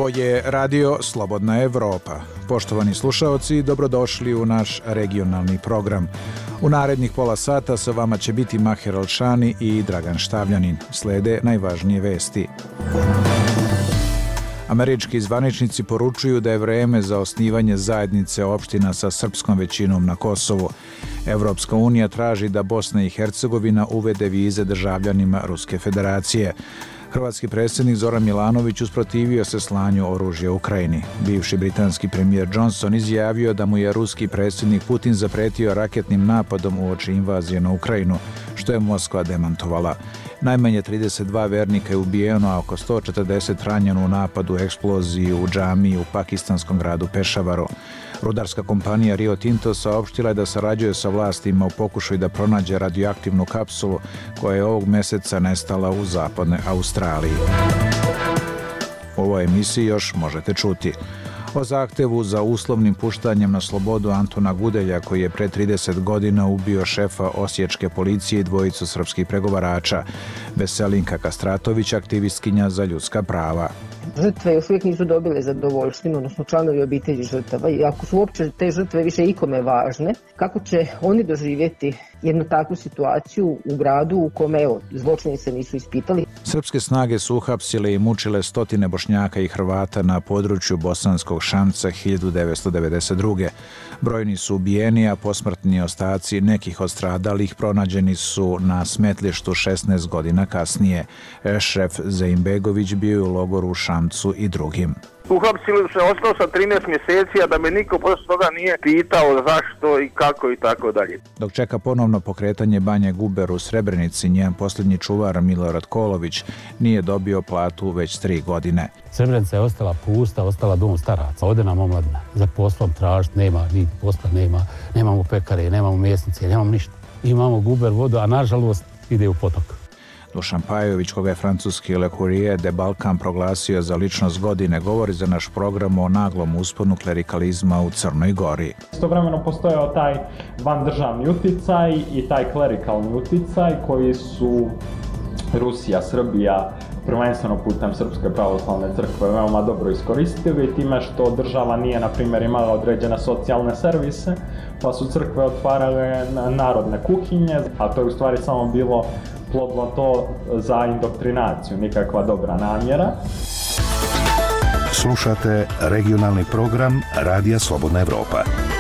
Ovo je Radio Slobodna Evropa. Poštovani slušaoci, dobrodošli u naš regionalni program. U narednih pola sata sa vama će biti Maher Alšani i Dragan Štavljanin. Slede najvažnije vesti. Američki zvaničnici poručuju da je vreme za osnivanje zajednice opština sa srpskom većinom na Kosovu. Evropska unija traži da Bosna i Hercegovina uvede vize državljanima Ruske federacije. Hrvatski predsjednik Zoran Milanović usprotivio se slanju oružja Ukrajini. Bivši britanski premijer Johnson izjavio da mu je ruski predsjednik Putin zapretio raketnim napadom uoči invazije na Ukrajinu, što je Moskva demantovala. Najmanje 32 vernika je ubijeno, a oko 140 ranjeno u napadu eksploziji u džamiji u pakistanskom gradu Pešavaru. Rudarska kompanija Rio Tinto saopštila je da sarađuje sa vlastima u pokušaju da pronađe radioaktivnu kapsulu koja je ovog meseca nestala u zapadnoj Australiji. U ovoj emisiji još možete čuti o zahtevu za uslovnim puštanjem na slobodu Antuna Gudelja, koji je pre 30 godina ubio šefa osječke policije i dvojicu srpskih pregovarača, Veselinka Kastratović, aktivistkinja za ljudska prava. Žrtve još uvijek nisu dobile zadovoljštinu, odnosno članovi obitelji žrtava. I ako su uopće te žrtve više ikome važne, kako će oni doživjeti jednu takvu situaciju u gradu u kome zločini se nisu ispitali? Srpske snage su uhapsile i mučile stotine Bošnjaka i Hrvata na području Bosanskog Šamca 1992. Brojni su ubijeni, a posmrtni ostaci nekih od stradalih pronađeni su na smetlištu 16 godina kasnije. Ešref Zeimbegović bio je u logoru u Šamcu i drugim. Uhapsili se, ostao sa 13 mjeseci, a da me niko posle toga nije pitao zašto i kako i tako dalje. Dok čeka ponovno pokretanje Banje Guber u Srebrenici, njen posljednji čuvar Milorad Kolović nije dobio platu već 3 godine. Srebrenica je ostala pusta, ostala dom staraca. Ode nam omladina za poslom tražiti, nema ni posla, nemamo pekare, nemamo mjesnice, nemamo ništa. Imamo Guber vodu, a nažalost ide u potok. Dušan Pajović, koga je francuski Le Courrier de Balkan proglasio za ličnost godine, govori za naš program o naglom usponu klerikalizma u Crnoj Gori. Istovremeno postojao taj vandržavni uticaj i taj klerikalni uticaj koji su Rusija, Srbija, prvenstveno putem Srpske pravoslavne crkve veoma dobro iskoristili time što država nije, na primjer, imala određene socijalne servise, pa su crkve otvarale narodne kuhinje, a to je u stvari samo bilo plodno to za indoktrinaciju, nikakva dobra namjera. Slušate regionalni program Radija Slobodna Evropa.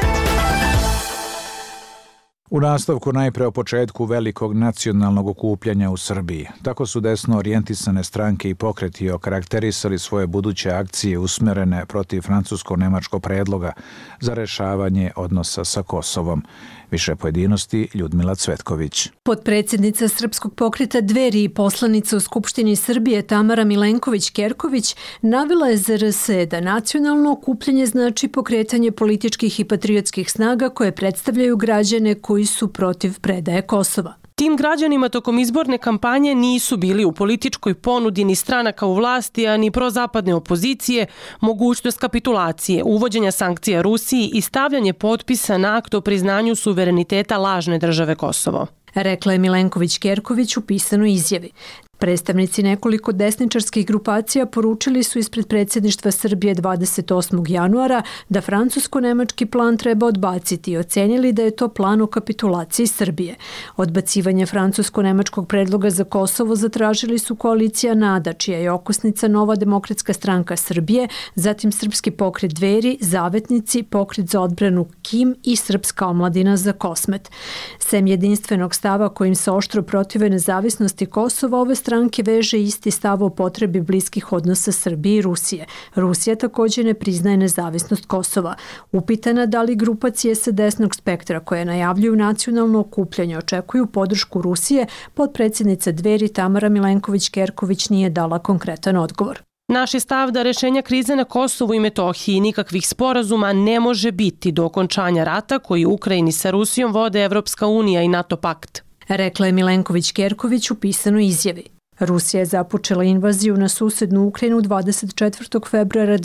U nastavku najpre o početku velikog nacionalnog okupljanja u Srbiji. Tako su desno orijentisane stranke i pokreti okarakterisali svoje buduće akcije usmerene protiv francusko-nemačkog predloga za rešavanje odnosa sa Kosovom. Više pojedinosti Ljudmila Cvetković. Potpredsjednica Srpskog pokreta Dveri i poslanica u Skupštini Srbije Tamara Milenković-Kerković navela je za RS da nacionalno okupljanje znači pokretanje političkih i patriotskih snaga koje predstavljaju građane koji su protiv predaje Kosova. Tim građanima tokom izborne kampanje nisu bili u političkoj ponudi ni stranaka u vlasti, a ni prozapadne opozicije, mogućnost kapitulacije, uvođenja sankcija Rusiji i stavljanje potpisa na akt o priznanju suvereniteta lažne države Kosovo, rekla je Milenković-Kerković u pisanoj izjavi. Predstavnici nekoliko desničarskih grupacija poručili su ispred predsjedništva Srbije 28. januara da francusko-nemački plan treba odbaciti i ocenili da je to plan o kapitulaciji Srbije. Odbacivanje francusko-nemačkog predloga za Kosovo zatražili su koalicija NADA, čija je okosnica Nova demokratska stranka Srbije, zatim Srpski pokret Dveri, Zavetnici, Pokret za odbranu KIM i Srpska omladina za Kosmet. Sem jedinstvenog stava kojim se oštro protive nezavisnosti Kosova, ove stranke veže isti stav o potrebi bliskih odnosa Srbije i Rusije. Rusija također ne priznaje nezavisnost Kosova. Upitana da li grupacije sa desnog spektra koje najavljuju nacionalno okupljanje očekuju podršku Rusije, potpredsjednica Dveri Tamara Milenković-Kerković nije dala konkretan odgovor. Naš je stav da rešenja krize na Kosovu i Metohiji nikakvih sporazuma ne može biti do okončanja rata koji u Ukrajini sa Rusijom vode Evropska unija i NATO pakt, rekla je Milenković-Kerković u pisanoj izjavi. Rusija je započela invaziju na susednu Ukrajinu 24. februara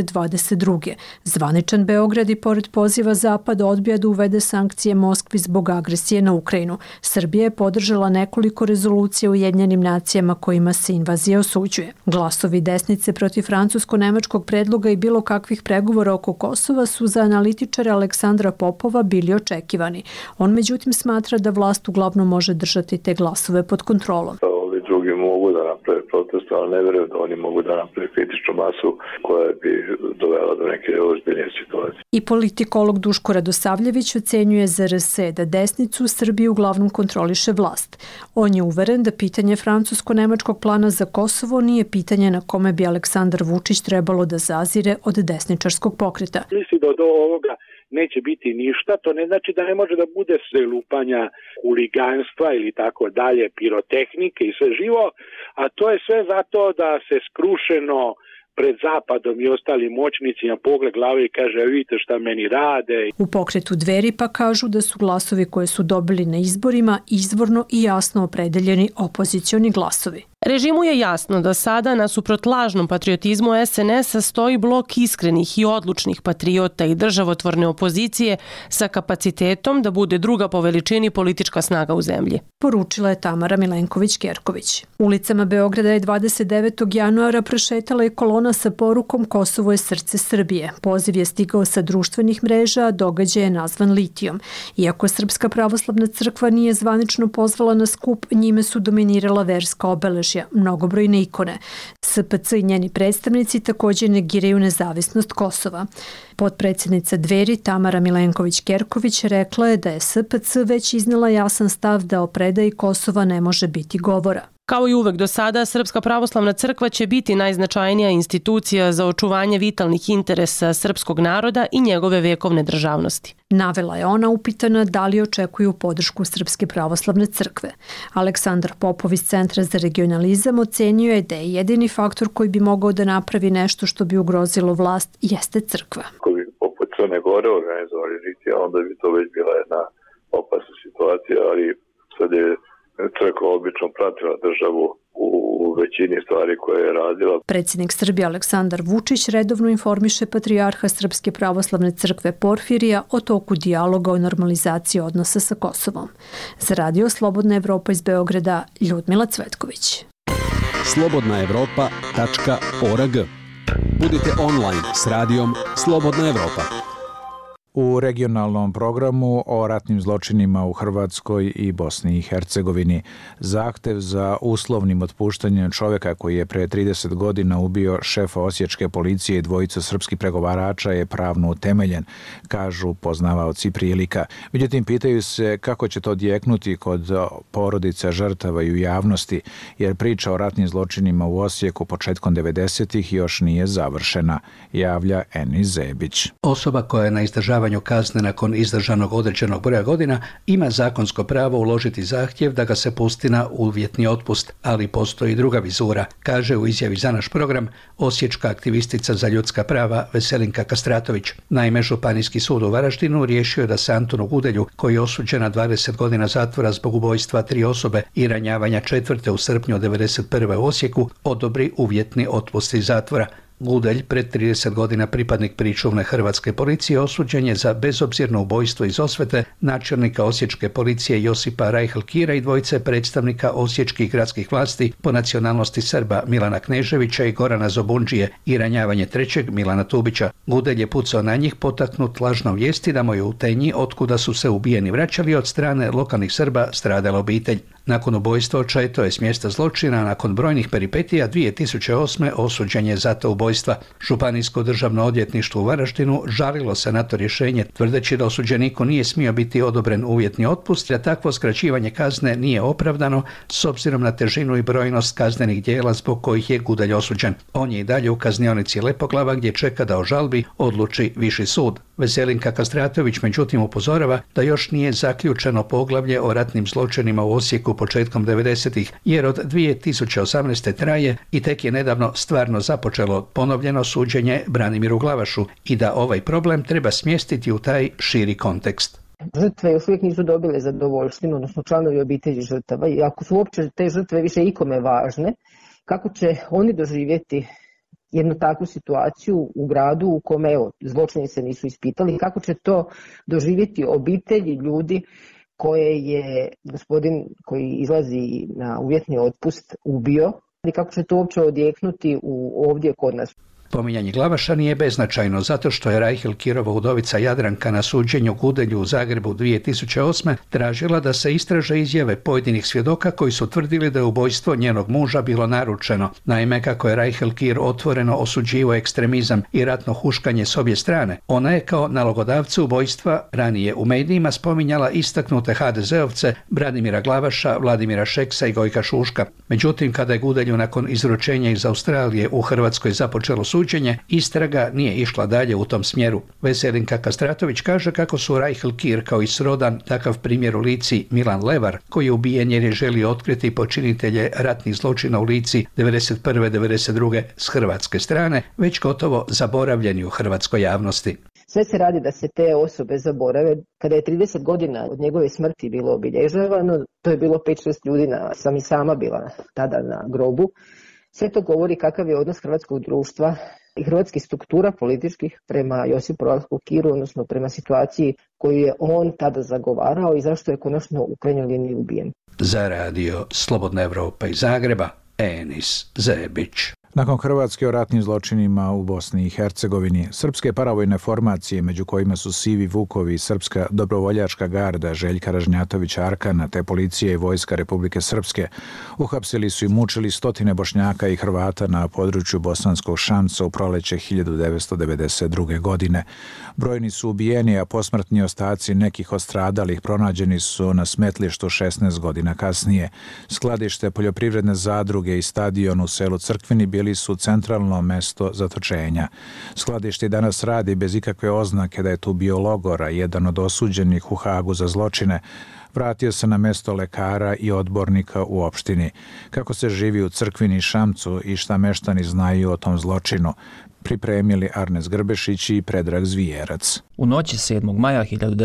2022. Zvaničan Beograd i pored poziva Zapada odbija da uvede sankcije Moskvi zbog agresije na Ukrajinu. Srbija je podržala nekoliko rezolucija u Ujedinjenim nacijama kojima se invazija osuđuje. Glasovi desnice protiv francusko-nemačkog predloga i bilo kakvih pregovora oko Kosova su za analitičara Aleksandra Popova bili očekivani. On međutim smatra da vlast uglavnom može držati te glasove pod kontrolom. Drugi mogu da naprave protest, ali ne vjerujem da oni mogu da naprave kritičnu masu koja bi dovela do neke ozbiljne situacije. I politikolog Duško Radosavljević ocenjuje za RS da desnicu u Srbiji uglavnom kontroliše vlast. On je uveren da pitanje francusko-nemačkog plana za Kosovo nije pitanje na kome bi Aleksandar Vučić trebalo da zazire od desničarskog pokreta. Mislim da do ovoga neće biti ništa, to ne znači da ne može da bude sve lupanja, huliganstva ili tako dalje, pirotehnike i sve živo, a to je sve zato da se skrušeno pred Zapadom i ostalim moćnicima pogled glave i kaže vidite šta meni rade. U pokretu Dveri pa kažu da su glasovi koje su dobili na izborima izvorno i jasno opredeljeni opozicioni glasovi. Režimu je jasno da sada, nasuprot lažnom patriotizmu SNS-a, stoji blok iskrenih i odlučnih patriota i državotvorne opozicije sa kapacitetom da bude druga po veličini politička snaga u zemlji. Poručila je Tamara Milenković-Kerković. Ulicama Beograda je 29. januara prošetala je kolona sa porukom Kosovo je srce Srbije. Poziv je stigao sa društvenih mreža, a događaj je nazvan Litijom. Iako Srpska pravoslavna crkva nije zvanično pozvala na skup, njime su dominirala verska obeležja, mnogobrojne ikone. SPC i njeni predstavnici također negiraju nezavisnost Kosova. Potpredsjednica Dveri Tamara Milenković-Kerković rekla je da je SPC već iznela jasan stav da o predaji Kosova ne može biti govora. Kao i uvek do sada, Srpska pravoslavna crkva će biti najznačajnija institucija za očuvanje vitalnih interesa srpskog naroda i njegove vekovne državnosti. Navela je ona upitana da li očekuju podršku Srpske pravoslavne crkve. Aleksandar Popov iz Centra za regionalizam ocenio je da je jedini faktor koji bi mogao da napravi nešto što bi ugrozilo vlast jeste crkva. Ako bi poput Crne Gore organizovali Litija, onda bi to već bila jedna opasna situacija, ali sad je crkva obično pratila državu u većini stvari koje je radila. Predsjednik Srbije Aleksandar Vučić redovno informiše patrijarha Srpske pravoslavne crkve Porfirija o toku dijaloga o normalizaciji odnosa sa Kosovom. Za Radio Slobodna Evropa iz Beograda, Ljudmila Cvetković. slobodnaevropa.org. Budite online s radijom Slobodna Evropa. U regionalnom programu o ratnim zločinima u Hrvatskoj i Bosni i Hercegovini. Zahtev za uslovnim otpuštanjem čovjeka koji je pre 30 godina ubio šefa osječke policije i dvojicu srpskih pregovarača je pravno utemeljen, kažu poznavaoci prilika. Međutim, pitaju se kako će to odjeknuti kod porodica žrtava i u javnosti, jer priča o ratnim zločinima u Osijeku početkom 90-ih još nije završena, javlja Eni Zebić. Osoba koja je na izdržavanju kazne nakon izdržanog određenog broja godina ima zakonsko pravo uložiti zahtjev da ga se pusti na uvjetni otpust, ali postoji druga vizura, kaže u izjavi za naš program osječka aktivistica za ljudska prava Veselinka Kastratović. Naime, Županijski sud u Varaždinu riješio je da se Antunu Gudelju, koji je osuđen na 20 godina zatvora zbog ubojstva 3 osobe i ranjavanja 4. u srpnju 1991. u Osijeku, odobri uvjetni otpust iz zatvora. Gudelj, pred 30 godina pripadnik pričuvne hrvatske policije, osuđen je za bezobzirno ubojstvo iz Osvete načelnika osječke policije Josipa Rajhl-Kira i dvojice predstavnika osječkih gradskih vlasti po nacionalnosti Srba Milana Kneževića i Gorana Zobundžije i ranjavanje 3. Milana Tubića. Gudelj je pucao na njih potaknut lažnom vijesti da mu je u Tenji, otkuda su se ubijeni vraćali, od strane lokalnih Srba stradala obitelj. Nakon ubojstva odšetao je s mjesta zločina, nakon brojnih peripetija 2008. osuđen je za to ubojstva. Županijsko državno odvjetništvo u Varaždinu žalilo se na to rješenje, tvrdeći da osuđeniku nije smio biti odobren uvjetni otpust, da takvo skraćivanje kazne nije opravdano s obzirom na težinu i brojnost kaznenih djela zbog kojih je Gudelj osuđen. On je i dalje u kaznionici Lepoglava gdje čeka da o žalbi odluči viši sud. Veselinka Kastratović međutim upozorava da još nije zaključeno poglavlje o ratnim zločinima u Osijeku početkom 90-ih, jer od 2018. traje i tek je nedavno stvarno započelo ponovljeno suđenje Branimiru Glavašu i da ovaj problem treba smjestiti u taj širi kontekst. žrtve još uvijek nisu dobile zadovoljštinu, odnosno članovi obitelji žrtava, i ako su uopće te žrtve više ikome važne, kako će oni doživjeti jednu takvu situaciju u gradu u kome zločini se nisu ispitali, kako će to doživjeti obitelji ljudi koje je gospodin koji izlazi na uvjetni otpust ubio i kako će to uopće odjeknuti ovdje kod nas. Pominjanje Glavaša nije beznačajno zato što je Rajhel Kirova udovica Jadranka na suđenju Gudelju u Zagrebu 2008. tražila da se istraže izjave pojedinih svjedoka koji su tvrdili da je ubojstvo njenog muža bilo naručeno. Naime, kako je Rajhel Kir otvoreno osuđivao ekstremizam i ratno huškanje s obje strane, ona je kao nalogodavca ubojstva ranije u medijima spominjala istaknute HDZ-ovce Branimira Glavaša, Vladimira Šeksa i Gojka Šuška. Međutim, kada je Gudelju nakon izručenja iz Australije u Hrvatskoj započelo suđenje, istraga nije išla dalje u tom smjeru. Veselinka Kastratović kaže kako su Rajhel Kir kao i srodan takav primjer u Lici Milan Levar, koji je ubijen jer je želio otkriti počinitelje ratnih zločina u Lici 1991. 1992. s hrvatske strane, već gotovo zaboravljeni u hrvatskoj javnosti. Sve se radi da se te osobe zaborave. Kada je 30 godina od njegove smrti bilo obilježavano, to je bilo 5-6 ljudi, sam i sama bila tada na grobu. Sve to govori kakav je odnos hrvatskog društva i hrvatskih struktura političkih prema Josipu Rajhelu Kiru, odnosno prema situaciji koju je on tada zagovarao i zašto je konačno u krajnjoj liniji ubijen. Za radio Slobodna Evropa iz Zagreba, Enis Zebić. Nakon Hrvatske o ratnim zločinima u Bosni i Hercegovini, srpske paravojne formacije, među kojima su Sivi Vukovi i Srpska dobrovoljačka garda Željka Ražnjatovića Arkana te policija i vojska Republike Srpske, uhapsili su i mučili stotine Bošnjaka i Hrvata na području Bosanskog Šamca u proleće 1992. godine. Brojni su ubijeni, a posmrtni ostaci nekih od stradalih pronađeni su na smetlištu 16 godina kasnije. Skladište poljoprivredne zadruge i stadion u selu Crkvini bili su centralno mesto zatočenja. Skladište danas radi bez ikakve oznake da je tu bio logor, a jedan od osuđenih u Hagu za zločine vratio se na mesto lekara i odbornika u opštini. Kako se živi u Crkvini i Šamcu i šta meštani znaju o tom zločinu, pripremili Arnes Grbešić i Predrag Zvijerac. U noći 7. maja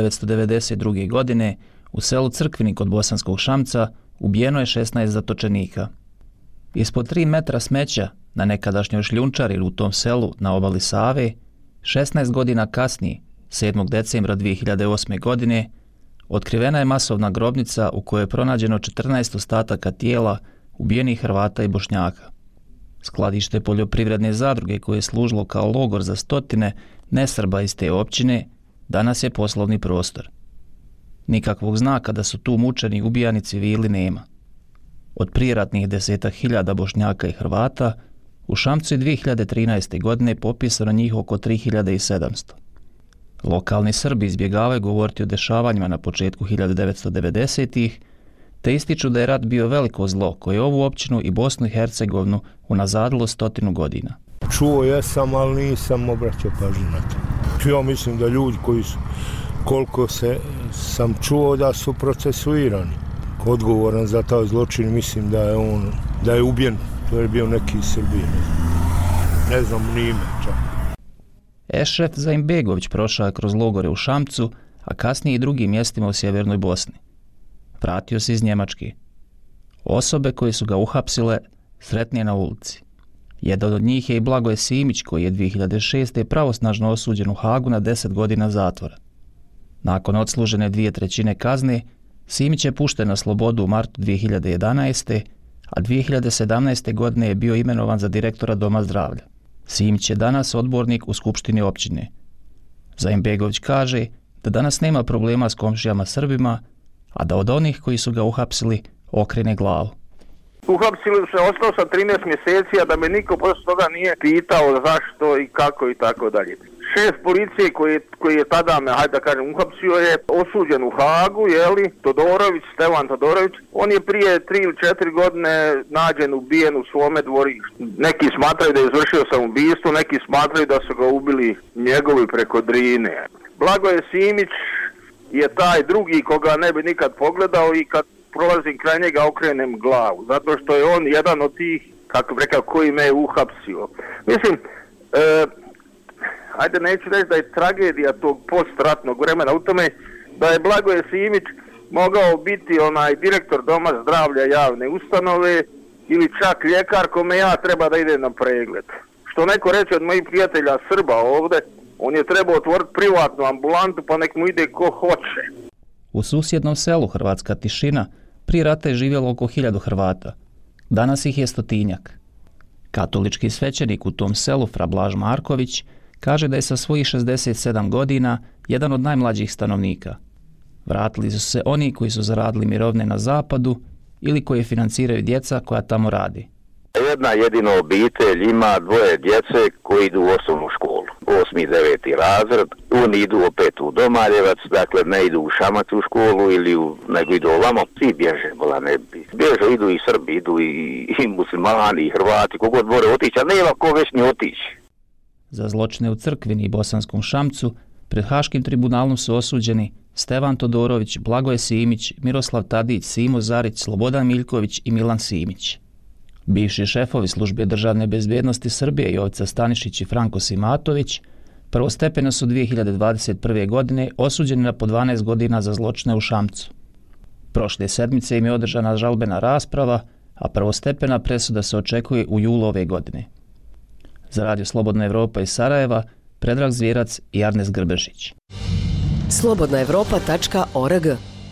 1992. godine u selu Crkvini kod Bosanskog Šamca ubijeno je 16 zatočenika. Ispod 3 metra smeća na nekadašnjoj šljunčari u tom selu na obali Save, 16 godina kasnije, 7. decembra 2008. godine, otkrivena je masovna grobnica u kojoj je pronađeno 14 ostataka tijela ubijenih Hrvata i Bošnjaka. Skladište poljoprivredne zadruge koje je služilo kao logor za stotine nesrba iz te općine danas je poslovni prostor. Nikakvog znaka da su tu mučeni i ubijani civili nema. Od prijeratnih 10.000 Bošnjaka i Hrvata, u Šamcu je 2013. godine popisano njih oko 3.700. Lokalni Srbi izbjegavaju govoriti o dešavanjima na početku 1990-ih, te ističu da je rat bio veliko zlo koje je ovu općinu i Bosnu i Hercegovinu unazadilo 100 godina. Čuo jesam, ali nisam obraćao pažnju na to. Ja mislim da ljudi koji su, koliko sam čuo da su procesuirani. Odgovoran za taj zločin, mislim da je ubijen, to je bio neki iz Srbije, ne znam ni ime čak. Ešref Zaimbegović prošao je kroz logore u Šamcu, a kasnije i drugim mjestima u sjevernoj Bosni. Vratio se iz Njemačke. Osobe koje su ga uhapsile sretnije na ulici. Jedan od njih je i Blagoje Simić, koji je 2006. pravosnažno osuđen u Hagu na 10 godina zatvora. Nakon odslužene 2/3 kazne, Simić je pušten na slobodu u martu 2011. a 2017. godine je bio imenovan za direktora Doma zdravlja. Simić je danas odbornik u Skupštini općine. Zaimbegović kaže da danas nema problema s komšijama Srbima, a da od onih koji su ga uhapsili okrene glavu. Uhapsili se, ostao sam 13 mjeseci, a da me niko poslije toga nije pitao zašto i kako i tako dalje. Šef policije koji je tada me, hajde da kažem, uhapsio je osuđen u Hagu, Todorović, Stevan Todorović. On je prije 3 ili 4 godine nađen ubijen u svome dvorištu. Neki smatraju da je izvršio samoubistvo, neki smatraju da su ga ubili njegovi preko Drine. Blagoje Simić je taj drugi koga ne bi nikad pogledao i kad prolazim kraj njega okrenem glavu, zato što je on jedan od tih, kako bi rekao, koji me je uhapsio. Mislim, ajde neću reći da je tragedija tog postratnog vremena u tome da je Blagoje Simić mogao biti onaj direktor doma zdravlja javne ustanove ili čak ljekar kome ja treba da ide na pregled. Što neko reče od mojih prijatelja Srba ovde, on je trebao otvoriti privatnu ambulantu pa nek mu ide ko hoće. U susjednom selu Hrvatska Tišina prije rata je živjelo oko 1000 Hrvata. Danas ih je 100-tinjak. Katolički svećenik u tom selu, fra Blaž Marković, kaže da je sa svojih 67 godina jedan od najmlađih stanovnika. Vratili su se oni koji su zaradili mirovine na zapadu ili koje financiraju djeca koja tamo radi. Jedna jedina obitelj ima 2 djece koji idu u osnovnu školu, 8. i 9. razred, oni idu opet u Domaljevac, dakle ne idu u Šamac u školu nego idu ovamo, svi bježe, bježe, idu i Srbi, idu i muslimani, i Hrvati, kogod more otići, a nema ko već ni otići. Za zločine u Crkvini i Bosanskom Šamcu pred Haškim tribunalom su osuđeni Stevan Todorović, Blagoje Simić, Miroslav Tadić, Simo Zarić, Slobodan Miljković i Milan Simić. Bivši šefovi Službe državne bezbjednosti Srbije Jovica Stanišić i Franko Simatović prvostepeno su 2021. godine osuđeni na po 12 godina za zločine u Šamcu. Prošle sedmice im je održana žalbena rasprava, a prvostepena presuda se očekuje u julu ove godine. Za Radio Slobodna Evropa iz Sarajeva, Predrag Zvjerac i Ernest Grbešić. slobodnaevropa.org.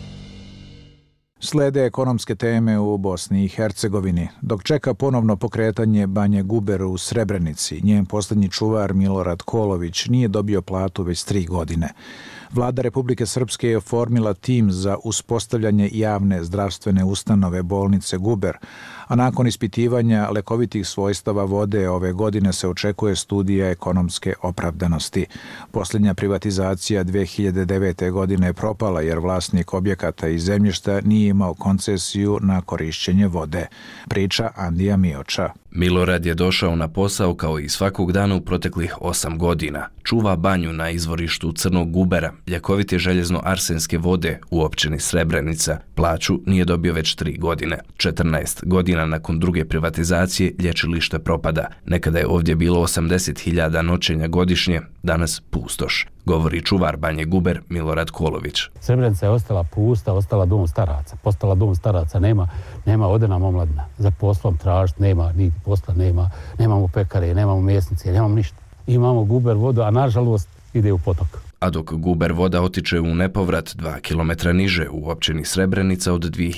Slede ekonomske teme u Bosni i Hercegovini. Dok čeka ponovno pokretanje Banje Guber u Srebrenici, njen posljednji čuvar Milorad Kolović nije dobio platu već 3 godine. Vlada Republike Srpske je oformila tim za uspostavljanje javne zdravstvene ustanove bolnice Guber, a nakon ispitivanja lekovitih svojstava vode ove godine se očekuje studija ekonomske opravdanosti. Posljednja privatizacija 2009. godine je propala jer vlasnik objekata i zemljišta nije imao koncesiju na korišćenje vode. Priča Andija Mioča. Milorad je došao na posao kao i svakog dana u proteklih 8 godina. Čuva banju na izvorištu Crnog Gubera, ljekovite željezno-arsenske vode u općini Srebrenica. Plaću nije dobio već 3 godine. 14 godina nakon druge privatizacije lječilište propada. Nekada je ovdje bilo 80.000 noćenja godišnje, danas pustoš, govori čuvar Banje Guber Milorad Kolović. Srebrenica je ostala pusta, ostala dom staraca. Postala dom staraca, nema odena omladina. Za poslom tražiti, nema niti posla, nemamo pekare, nemamo mesnice, nemamo ništa. Imamo Guber vodu, a nažalost ide u potok. A dok Guber voda otiče u nepovrat 2 km niže u općini Srebrenica, od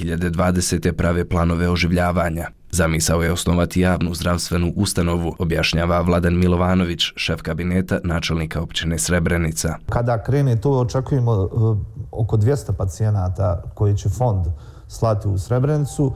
2020. prave planove oživljavanja. Zamisao je osnovati javnu zdravstvenu ustanovu, objašnjava Vladan Milovanović, šef kabineta načelnika općine Srebrenica. Kada krene to, očekujemo oko 200 pacijenata koji će fond slati u Srebrenicu,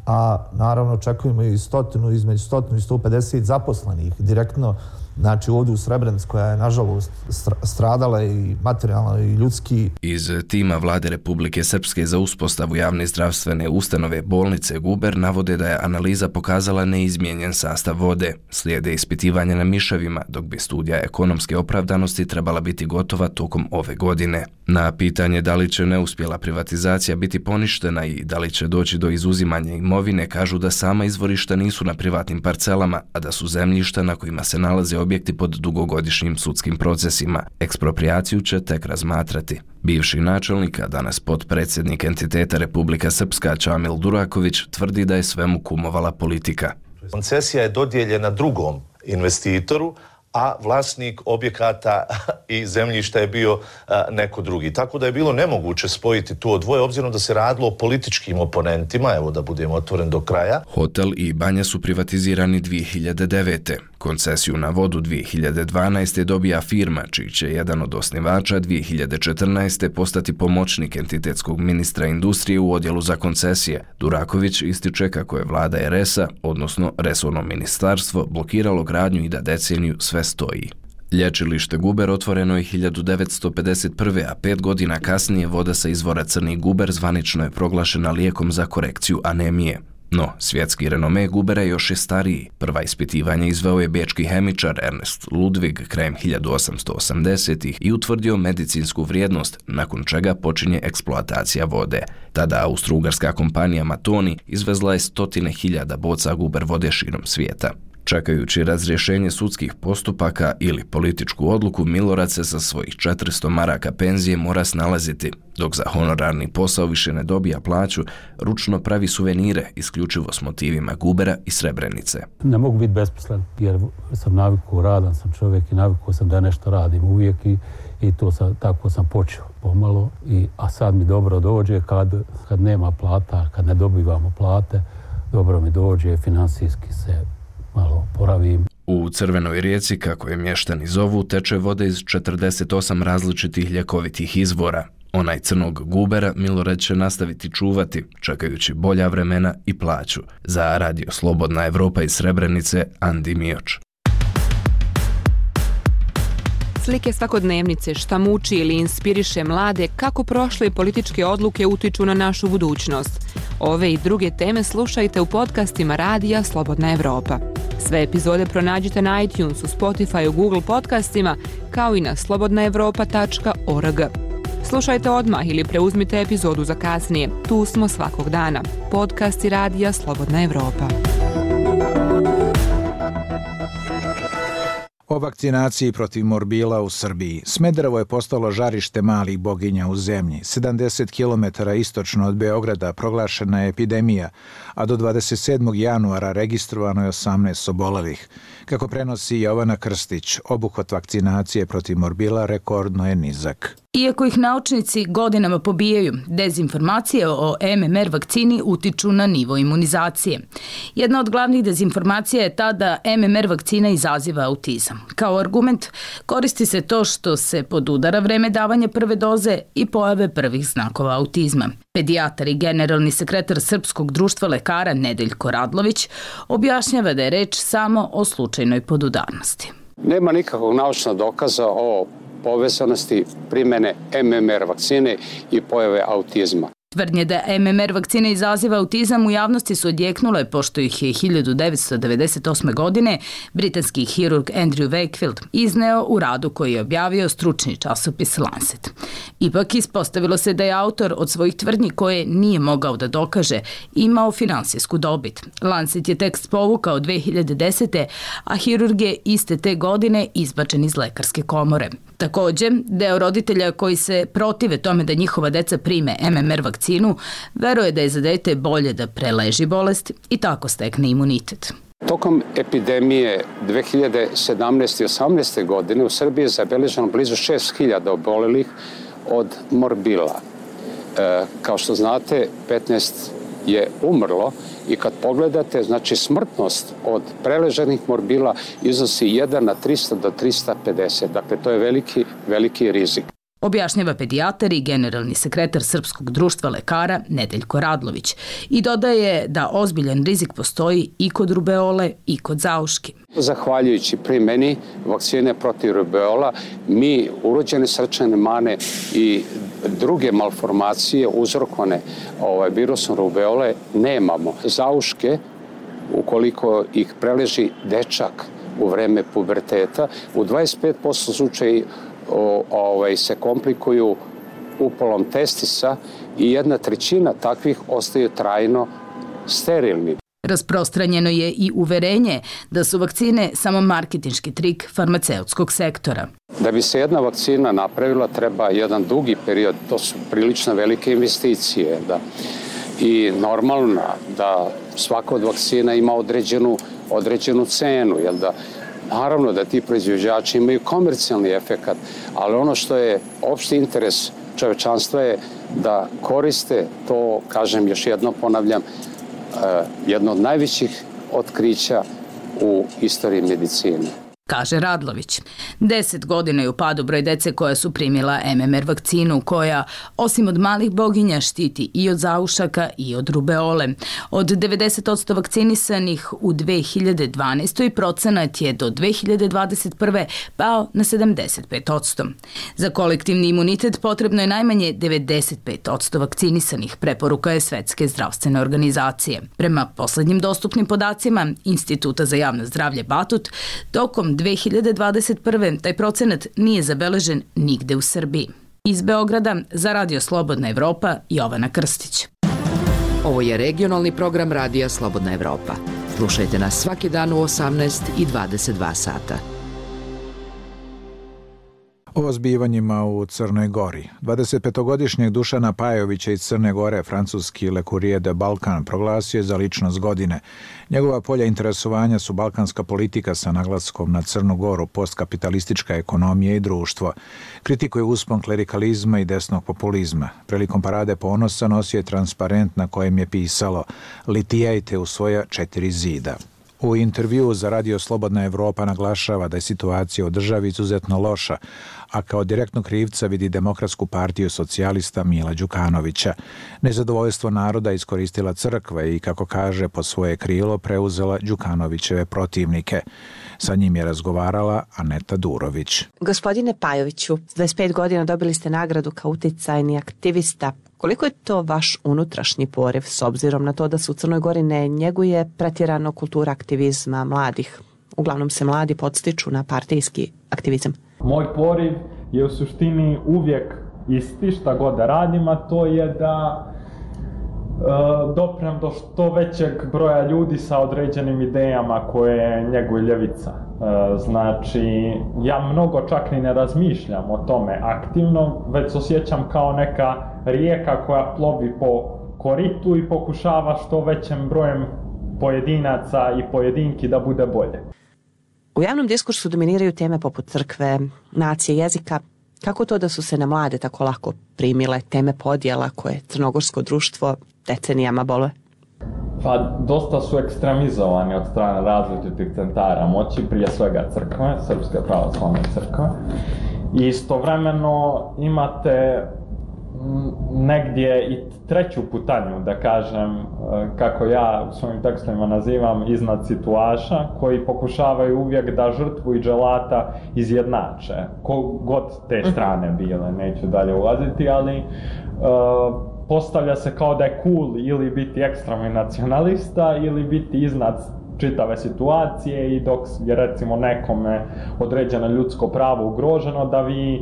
a naravno očekujemo i između 100 i 150 zaposlenih direktno. Znači ovdje u Srebrenici koja je nažalost stradala i materijalno i ljudski. Iz tima Vlade Republike Srpske za uspostavu javne zdravstvene ustanove bolnice Guber navode da je analiza pokazala neizmijenjen sastav vode. Slijede ispitivanja na miševima, dok bi studija ekonomske opravdanosti trebala biti gotova tokom ove godine. Na pitanje da li će neuspjela privatizacija biti poništena i da li će doći do izuzimanja imovine, kažu da sama izvorišta nisu na privatnim parcelama, a da su zemljišta na kojima se nalaze objekti pod dugogodišnjim sudskim procesima. Eksproprijaciju će tek razmatrati. Bivši načelnik, a danas potpredsjednik entiteta Republika Srpska Čamil Duraković tvrdi da je svemu kumovala politika. Koncesija je dodijeljena drugom investitoru, a vlasnik objekata i zemljišta je bio neko drugi. Tako da je bilo nemoguće spojiti to dvoje, obzirom da se radilo o političkim oponentima, evo da budemo otvoren do kraja. Hotel i banja su privatizirani 2009. Koncesiju na vodu 2012. dobija firma, čiji će jedan od osnivača 2014. postati pomoćnik entitetskog ministra industrije u odjelu za koncesije. Duraković ističe kako je vlada RS-a, odnosno resorno ministarstvo, blokiralo gradnju i da deceniju sve stoji. Lječilište Guber otvoreno je 1951. a 5 godina kasnije voda sa izvora Crni Guber zvanično je proglašena lijekom za korekciju anemije. No, svjetski renome Gubera još je stariji. Prva ispitivanja izveo je bečki hemičar Ernest Ludwig krajem 1880-ih i utvrdio medicinsku vrijednost, nakon čega počinje eksploatacija vode. Tada austro-ugarska kompanija Matoni izvezla je 100.000 boca Guber vode širom svijeta. Čekajući razrješenje sudskih postupaka ili političku odluku, Milorad se sa svojih 400 maraka penzije mora snalaziti. Dok za honorarni posao više ne dobija plaću, ručno pravi suvenire isključivo s motivima Gubera i Srebrenice. Ne mogu biti besposlen jer sam navikao, radan sam čovjek i navikao sam da nešto radim uvijek i tako sam počeo pomalo. A sad mi dobro dođe kad nema plata, kad ne dobivamo plate, dobro mi dođe, financijski se malo poravim. U Crvenoj rijeci, kako je mještani zovu, teče voda iz 48 različitih ljekovitih izvora. Onaj crnog Gubera Milorad će nastaviti čuvati, čekajući bolja vremena i plaću. Za Radio Slobodna Evropa iz Srebrenice, Andi Mioč. Slike svakodnevnice šta muči ili inspiriše mlade kako prošle političke odluke utiču na našu budućnost. Ove i druge teme slušajte u podcastima Radija Slobodna Evropa. Sve epizode pronađite na iTunesu, Spotify, Google podcastima, kao i na slobodnaevropa.org. Slušajte odmah ili preuzmite epizodu za kasnije. Tu smo svakog dana. Podcasti Radija Slobodna Evropa. O vakcinaciji protiv morbila u Srbiji. Smederevo je postalo žarište malih boginja u zemlji. 70 km istočno od Beograda proglašena je epidemija, a do 27. januara registrovano je 18 obolelih. Kako prenosi Jovana Krstić, obuhvat vakcinacije protiv morbila rekordno je nizak. Iako ih naučnici godinama pobijaju, dezinformacije o MMR vakcini utiču na nivo imunizacije. Jedna od glavnih dezinformacija je ta da MMR vakcina izaziva autizam. Kao argument koristi se to što se podudara vreme davanja prve doze i pojave prvih znakova autizma. Pedijatar i generalni sekretar Srpskog društva lekara Nedeljko Radlović objašnjava da je reč samo o slučajnoj podudarnosti. Nema nikakvog naučnog dokaza o povezanosti primjene MMR vakcine i pojave autizma. Tvrdnje da MMR vakcina izaziva autizam u javnosti su odjeknule pošto ih je 1998. godine britanski hirurg Andrew Wakefield izneo u radu koji je objavio stručni časopis Lancet. Ipak ispostavilo se da je autor od svojih tvrdnji koje nije mogao da dokaže imao finansijsku dobit. Lancet je tekst povukao 2010. a hirurg je iste te godine izbačen iz lekarske komore. Također, deo roditelja koji se protive tome da njihova deca prime MMR vakcinu, veruje da je za dete bolje da preleži bolest i tako stekne imunitet. Tokom epidemije 2017. i 2018. godine u Srbiji je zabeleženo blizu 6.000 obolelih od morbila. Kao što znate, 15 je umrlo i kad pogledate, znači smrtnost od preleženih morbila iznosi 1 na 300 do 350. Dakle, to je veliki rizik. Objašnjava pedijatar i generalni sekretar Srpskog društva lekara Nedeljko Radlović i dodaje da ozbiljan rizik postoji i kod rubeole i kod zauški. Zahvaljujući primjeni vakcine protiv rubeola, mi urođene srčane mane i druge malformacije uzrokovane virusom rubeole nemamo. Zauške, ukoliko ih preleži dečak u vreme puberteta, u 25% slučaja se komplikuju upalom testisa i 1/3 takvih ostaju trajno sterilni. Rasprostranjeno je i uverenje da su vakcine samo marketinški trik farmaceutskog sektora. Da bi se jedna vakcina napravila treba jedan dugi period, to su prilično velike investicije. I normalno da svaka od vakcina ima određenu cenu, naravno da ti proizvođači imaju komercijalni efekat, ali ono što je opšti interes čovečanstva je da koriste to, kažem još jednom ponavljam, jedno od najvećih otkrića u istoriji medicine. Kaže Radlović. 10 godina je u padu broj dece koja su primila MMR vakcinu, koja, osim od malih boginja, štiti i od zaušaka i od rubeole. Od 90% vakcinisanih u 2012. procenat je do 2021. pao na 75%. Za kolektivni imunitet potrebno je najmanje 95% vakcinisanih, preporuka je Svetske zdravstvene organizacije. Prema poslednjim dostupnim podacima Instituta za javno zdravlje Batut, tokom 2021. taj procenat nije zabeležen nigde u Srbiji. Iz Beograda za Radio Slobodna Evropa, Jovana Krstić. Ovo je regionalni program Radija Slobodna Evropa. Slušajte nas svaki dan u 18 i 22 sata. O zbivanjima u Crnoj Gori. 25-godišnjeg Dušana Pajovića iz Crne Gore francuski Le Courrier de Balkan proglasio je za ličnost godine. Njegova polja interesovanja su balkanska politika sa naglaskom na Crnu Goru, postkapitalistička ekonomija i društvo. Kritikuje uspon klerikalizma i desnog populizma. Prilikom parade ponosa nosio je transparent na kojem je pisalo "Litijajte u svoja 4 zida". U intervjuu za Radio Slobodna Evropa naglašava da je situacija u državi izuzetno loša, a kao direktnog krivca vidi Demokratsku partiju socijalista Mila Đukanovića. Nezadovoljstvo naroda iskoristila crkva i, kako kaže, pod svoje krilo preuzela Đukanovićeve protivnike. Sa njim je razgovarala Aneta Durović. Gospodine Pajoviću, 25 godina dobili ste nagradu kao uticajni aktivista. Koliko je to vaš unutrašnji poriv s obzirom na to da se u Crnoj Gori ne njeguje pretjerano kultura aktivizma mladih? Uglavnom se mladi podstiču na partijski aktivizam. Moj poriv je u suštini uvijek isti, šta god da radim, a to je da doprem do što većeg broja ljudi sa određenim idejama koje njeguje ljevica. Znači, ja mnogo čak ni ne razmišljam o tome aktivno, već se osjećam kao neka rijeka koja plovi po koritu i pokušava što većem brojem pojedinaca i pojedinki da bude bolje. U javnom diskursu dominiraju teme poput crkve, nacije, jezika. Kako to da su se na mlade tako lako primile teme podjela koje crnogorsko društvo decenijama boluje? Pa dosta su ekstremizovani od strane različitih centara moći, prije svega crkve, Srpske pravoslavne crkve. I istovremeno imate negdje i treću putanju, da kažem, kako ja u svojim tekstovima nazivam, iznad situaša, koji pokušavaju uvijek da žrtvu i dželata izjednače. God te strane bile, neću dalje ulaziti, ali postavlja se kao da je cool ili biti ekstremni nacionalista ili biti iznad čitave situacije i dok je recimo nekome određeno ljudsko pravo ugroženo, da vi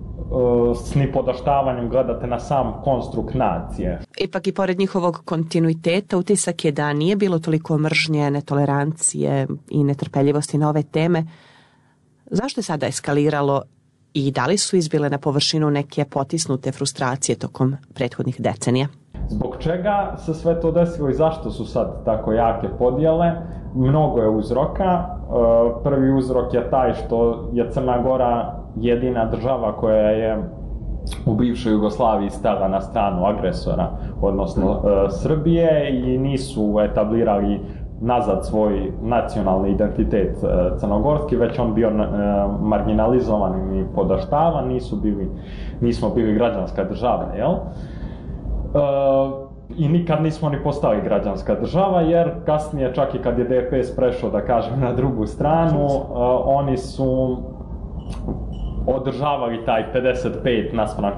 s nipodaštavanjem gledate na sam konstrukt nacije. Ipak i pored njihovog kontinuiteta utisak je da nije bilo toliko mržnje, netolerancije i netrpeljivosti na ove teme. Zašto je sada eskaliralo i da li su izbile na površinu neke potisnute frustracije tokom prethodnih decenija? Zbog čega se sve to desilo i zašto su sad tako jake podjele? Mnogo je uzroka. Prvi uzrok je taj što je Crna Gora jedina država koja je u bivšoj Jugoslaviji stala na stranu agresora, odnosno Srbije, i nisu etablirali nazad svoj nacionalni identitet crnogorski, već on bio marginalizovan i podaštavan, nismo bili građanska država, jel? I nikad nismo ni postali građanska država, jer kasnije, čak i kad je DPS prešao, da kažem, na drugu stranu, oni su održavali taj 55 naspram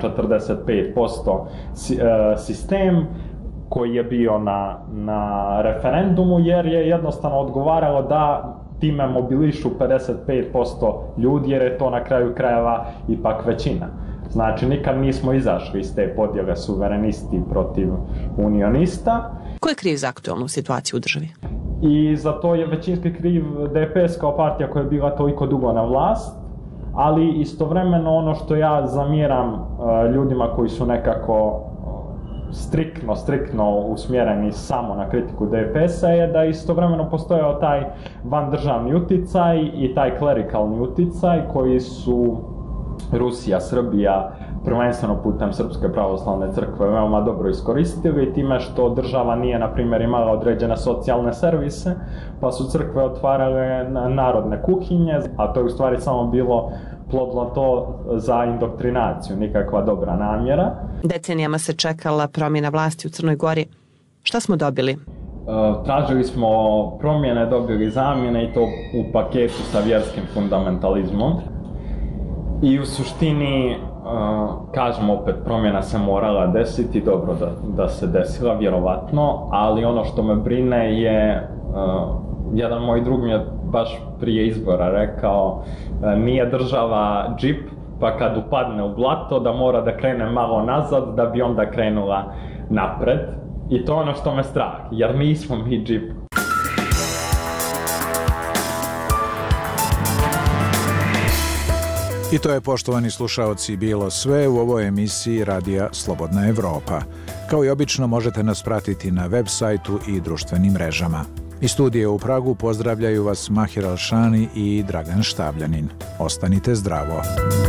45% sistem koji je bio na referendumu, jer je jednostavno odgovaralo da time mobilišu 55% ljudi, jer je to na kraju krajeva ipak većina. Znači, nikad nismo izašli iz te podjele suverenisti protiv unionista. Ko je kriv za aktualnu situaciju u državi? I za to je većinski kriv DPS kao partija koja je bila toliko dugo na vlast, ali istovremeno ono što ja zamjeram ljudima koji su nekako striktno usmjereni samo na kritiku DPS-a je da istovremeno postojao taj vandržavni uticaj i taj klerikalni uticaj koji su Rusija, Srbija, prvenstveno putem Srpske pravoslavne crkve veoma dobro iskoristili time što država nije, na primjer, imala određene socijalne servise, pa su crkve otvarale narodne kuhinje, a to je u stvari samo bilo plodilo to za indoktrinaciju, nikakva dobra namjera. Decenijama se čekala promjena vlasti u Crnoj Gori. Šta smo dobili? Tražili smo promjene, dobili zamjene i to u paketu sa vjerskim fundamentalizmom. I u suštini, kažem opet, promjena se morala desiti, dobro da se desila, vjerovatno, ali ono što me brine je, jedan moj drug mi je baš prije izbora rekao, nije država džip, pa kad upadne u blato da mora da krene malo nazad da bi onda krenula napred. I to je ono što me strah, jer nismo mi džip. I to je, poštovani slušaoci, bilo sve u ovoj emisiji Radija Slobodna Evropa. Kao i obično možete nas pratiti na web sajtu i društvenim mrežama. Iz studije u Pragu pozdravljaju vas Mahir Alšani i Dragan Štabljanin. Ostanite zdravo.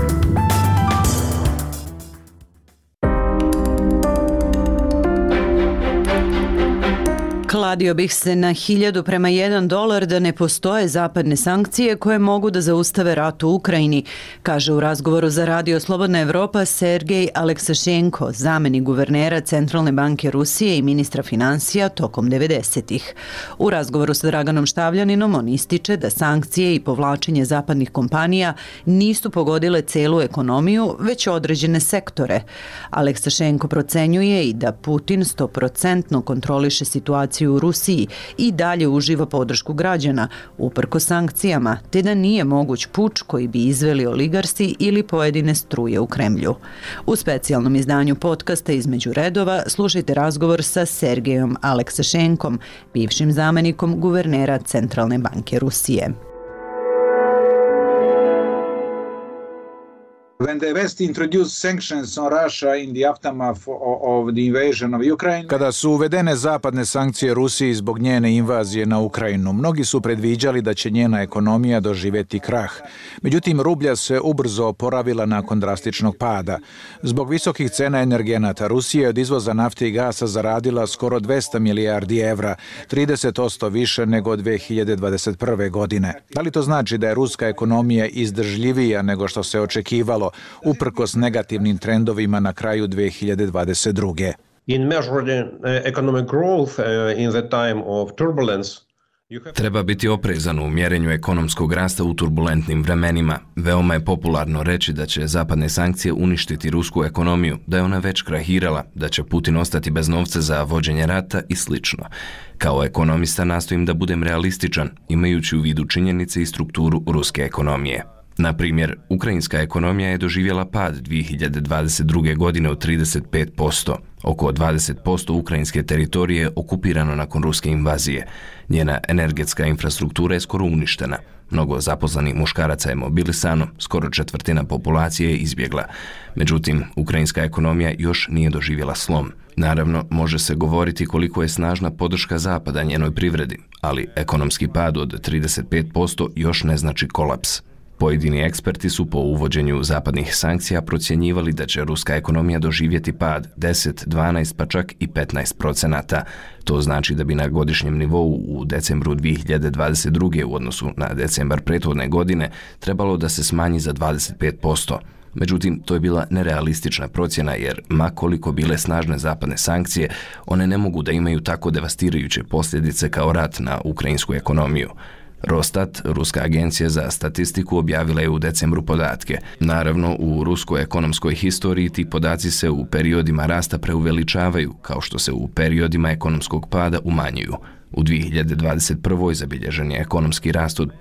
Kladio bih se na 1000 prema $1 da ne postoje zapadne sankcije koje mogu da zaustave rat u Ukrajini, kaže u razgovoru za Radio Slobodna Evropa Sergej Aleksašenko, zamenik guvernera Centralne banke Rusije i ministra financija tokom 90-ih. U razgovoru sa Draganom Štavljaninom on ističe da sankcije i povlačenje zapadnih kompanija nisu pogodile celu ekonomiju, već određene sektore. Aleksašenko procenjuje i da Putin 100% kontroliše situaciju u Rusiji i dalje uživa podršku građana, uprko sankcijama, te da nije moguć puč koji bi izveli oligarsi ili pojedine struje u Kremlju. U specijalnom izdanju podcasta Između redova slušajte razgovor sa Sergejom Aleksašenkom, bivšim zamenikom guvernera Centralne banke Rusije. When the West introduced sanctions on Russia in the aftermath of the invasion of Ukraine, kada su uvedene zapadne sankcije Rusiji zbog njene invazije na Ukrajinu, mnogi su predviđali da će njena ekonomija doživjeti krah. Međutim, rublja se ubrzo oporavila nakon drastičnog pada. Zbog visokih cena energenata, Rusija je od izvoza nafte i gasa zaradila skoro 200 milijardi evra, 30% više nego od 2021. godine. Da li to znači da je ruska ekonomija izdržljivija nego što se očekivalo, uprkos negativnim trendovima na kraju 2022. In measuring economic growth in the time of turbulence, treba biti oprezan u mjerenju ekonomskog rasta u turbulentnim vremenima. Veoma je popularno reći da će zapadne sankcije uništiti rusku ekonomiju, da je ona već krahirala, da će Putin ostati bez novca za vođenje rata i slično. Kao ekonomista nastojim da budem realističan, imajući u vidu činjenice i strukturu ruske ekonomije. Na primjer, ukrajinska ekonomija je doživjela pad 2022. godine od 35%. Oko 20% ukrajinske teritorije je okupirano nakon ruske invazije. Njena energetska infrastruktura je skoro uništena. Mnogo zaposlenih muškaraca je mobilisano, skoro četvrtina populacije je izbjegla. Međutim, ukrajinska ekonomija još nije doživjela slom. Naravno, može se govoriti koliko je snažna podrška Zapada njenoj privredi, ali ekonomski pad od 35% još ne znači kolaps. Pojedini eksperti su po uvođenju zapadnih sankcija procjenjivali da će ruska ekonomija doživjeti pad 10, 12 pa čak i 15%. To znači da bi na godišnjem nivou u decembru 2022. u odnosu na decembar prethodne godine trebalo da se smanji za 25%. Međutim, to je bila nerealistična procjena jer, ma koliko bile snažne zapadne sankcije, one ne mogu da imaju tako devastirajuće posljedice kao rat na ukrajinsku ekonomiju. Rostat, ruska agencija za statistiku, objavila je u decembru podatke. Naravno, u ruskoj ekonomskoj historiji ti podaci se u periodima rasta preuveličavaju, kao što se u periodima ekonomskog pada umanjuju. U 2021. zabilježen je ekonomski rast od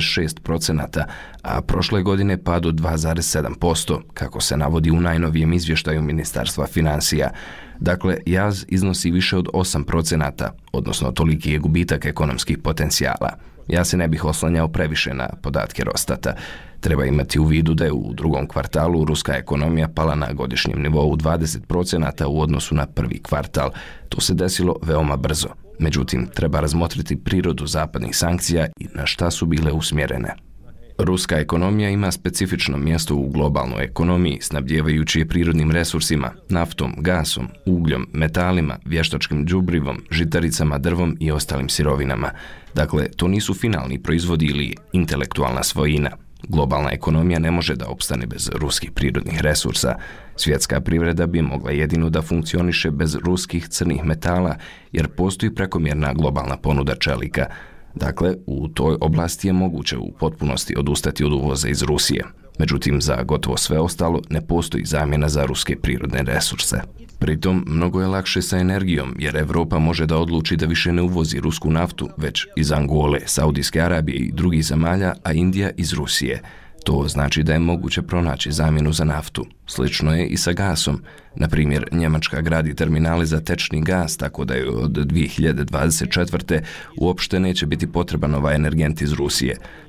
5,6%, a prošle godine pad od 2,7%, kako se navodi u najnovijem izvještaju Ministarstva financija. Dakle, jaz iznosi više od 8%, odnosno toliki je gubitak ekonomskih potencijala. Ja se ne bih oslanjao previše na podatke Rostata. Treba imati u vidu da je u drugom kvartalu ruska ekonomija pala na godišnjem nivou 20% u odnosu na prvi kvartal. To se desilo veoma brzo. Međutim, treba razmotriti prirodu zapadnih sankcija i na šta su bile usmjerene. Ruska ekonomija ima specifično mjesto u globalnoj ekonomiji, snabdjevajući je prirodnim resursima, naftom, gasom, ugljom, metalima, vještačkim đubrivom, žitaricama, drvom i ostalim sirovinama. Dakle, to nisu finalni proizvodi ili intelektualna svojina. Globalna ekonomija ne može da opstane bez ruskih prirodnih resursa. Svjetska privreda bi mogla jedino da funkcioniše bez ruskih crnih metala, jer postoji prekomjerna globalna ponuda čelika. Dakle, u toj oblasti je moguće u potpunosti odustati od uvoza iz Rusije. Međutim, za gotovo sve ostalo ne postoji zamjena za ruske prirodne resurse. Pritom, mnogo je lakše sa energijom, jer Evropa može da odluči da više ne uvozi rusku naftu, već iz Angole, Saudijske Arabije i drugih zemalja, a Indija iz Rusije. To znači da je moguće pronaći zamjenu za naftu. Slično je i sa gasom. Na primjer, Njemačka gradi terminale za tečni gas, tako da je od 2024. uopšte neće biti potreban ovaj energent iz Rusije.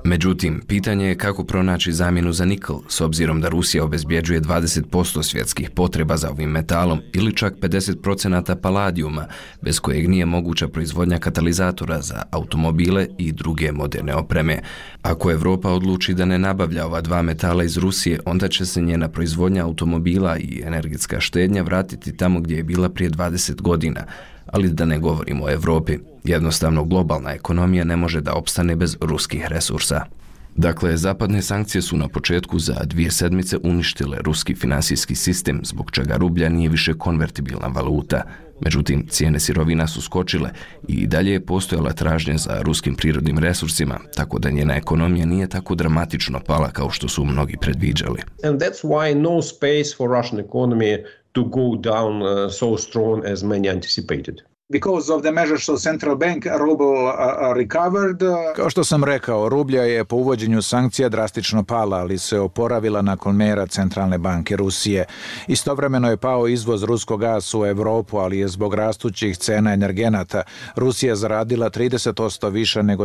Međutim, pitanje je kako pronaći zamjenu za nikl, s obzirom da Rusija obezbjeđuje 20% svjetskih potreba za ovim metalom ili čak 50% paladijuma, bez kojeg nije moguća proizvodnja katalizatora za automobile i druge moderne opreme. Ako Evropa odluči da ne nabavlja ova dva metala iz Rusije, onda će se njena proizvodnja automobila i energetska štednja vratiti tamo gdje je bila prije 20 godina. Ali da ne govorimo o Evropi. Jednostavno, globalna ekonomija ne može da opstane bez ruskih resursa. Dakle, zapadne sankcije su na početku za 2 sedmice uništile ruski finansijski sistem, zbog čega rublja nije više konvertibilna valuta. Međutim, cijene sirovina su skočile i dalje je postojala tražnja za ruskim prirodnim resursima, tako da njena ekonomija nije tako dramatično pala kao što su mnogi predviđali. And that's why no space for Russian economy to go down so strong as many anticipated. Because of the measures of central bank, ruble recovered. Kao što sam rekao, rublja je po uvođenju sankcija drastično pala, ali se oporavila nakon mjera Centralne banke Rusije. Istovremeno je pao izvoz ruskog gasa u Europu, ali je zbog rastućih cena energenata Rusija zaradila 30% više nego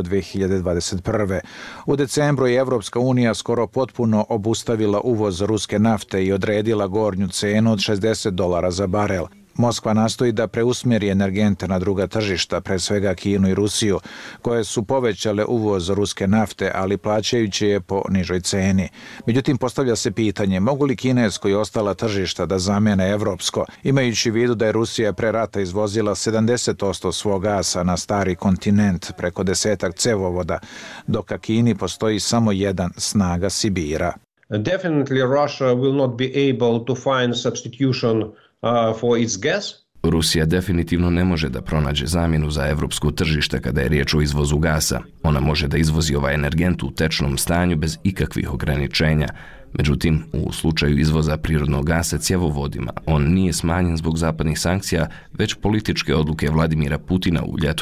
2021. U decembru je Evropska unija skoro potpuno obustavila uvoz ruske nafte i odredila gornju cenu od $60 za barel. Moskva nastoji da preusmjeri energente na druga tržišta, pre svega Kinu i Rusiju, koje su povećale uvoz ruske nafte, ali plaćajući je po nižoj ceni. Međutim, postavlja se pitanje, mogu li kinesko i ostala tržišta da zamijene evropsko, imajući u vidu da je Rusija pre rata izvozila 70% svog gasa na stari kontinent preko 10 cevovoda, dok ka Kini postoji samo jedan, snaga Sibira. Definitely Russia will not be able to find substitution for its gas. Rusija definitivno ne može da pronađe zamjenu za evropsko tržište kada je riječ o izvozu gasa. Ona može da izvozi ovaj energent u tečnom stanju bez ikakvih ograničenja. Međutim, u slučaju izvoza prirodnog gasa cjevovodima, on nije smanjen zbog zapadnih sankcija, već političke odluke Vladimira Putina u ljeto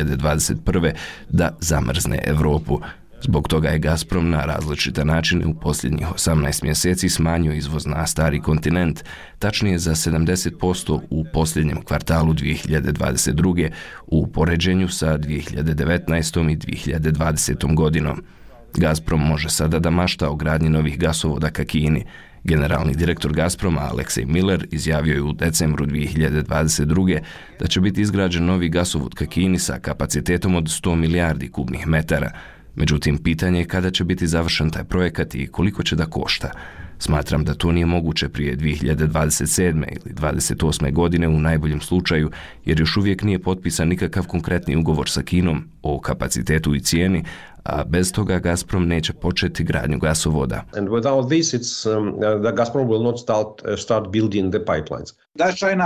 2021. da zamrzne Evropu. Zbog toga je Gazprom na različite načine u posljednjih 18 mjeseci smanjio izvoz na stari kontinent, tačnije za 70% u posljednjem kvartalu 2022. u poređenju sa 2019. i 2020. godinom. Gazprom može sada da mašta o gradnji novih gasovoda ka Kini. Generalni direktor Gazproma Aleksej Miller izjavio je u decembru 2022. da će biti izgrađen novi gasovod ka Kini sa kapacitetom od 100 milijardi kubnih metara. Međutim, pitanje je kada će biti završen taj projekat i koliko će da košta. Smatram da to nije moguće prije 2027. ili 2028. godine u najboljem slučaju, jer još uvijek nije potpisan nikakav konkretni ugovor sa Kinom o kapacitetu i cijeni, a bez toga Gazprom neće početi gradnju gasovoda. And without this, the Gazprom will not start building the pipelines. Does China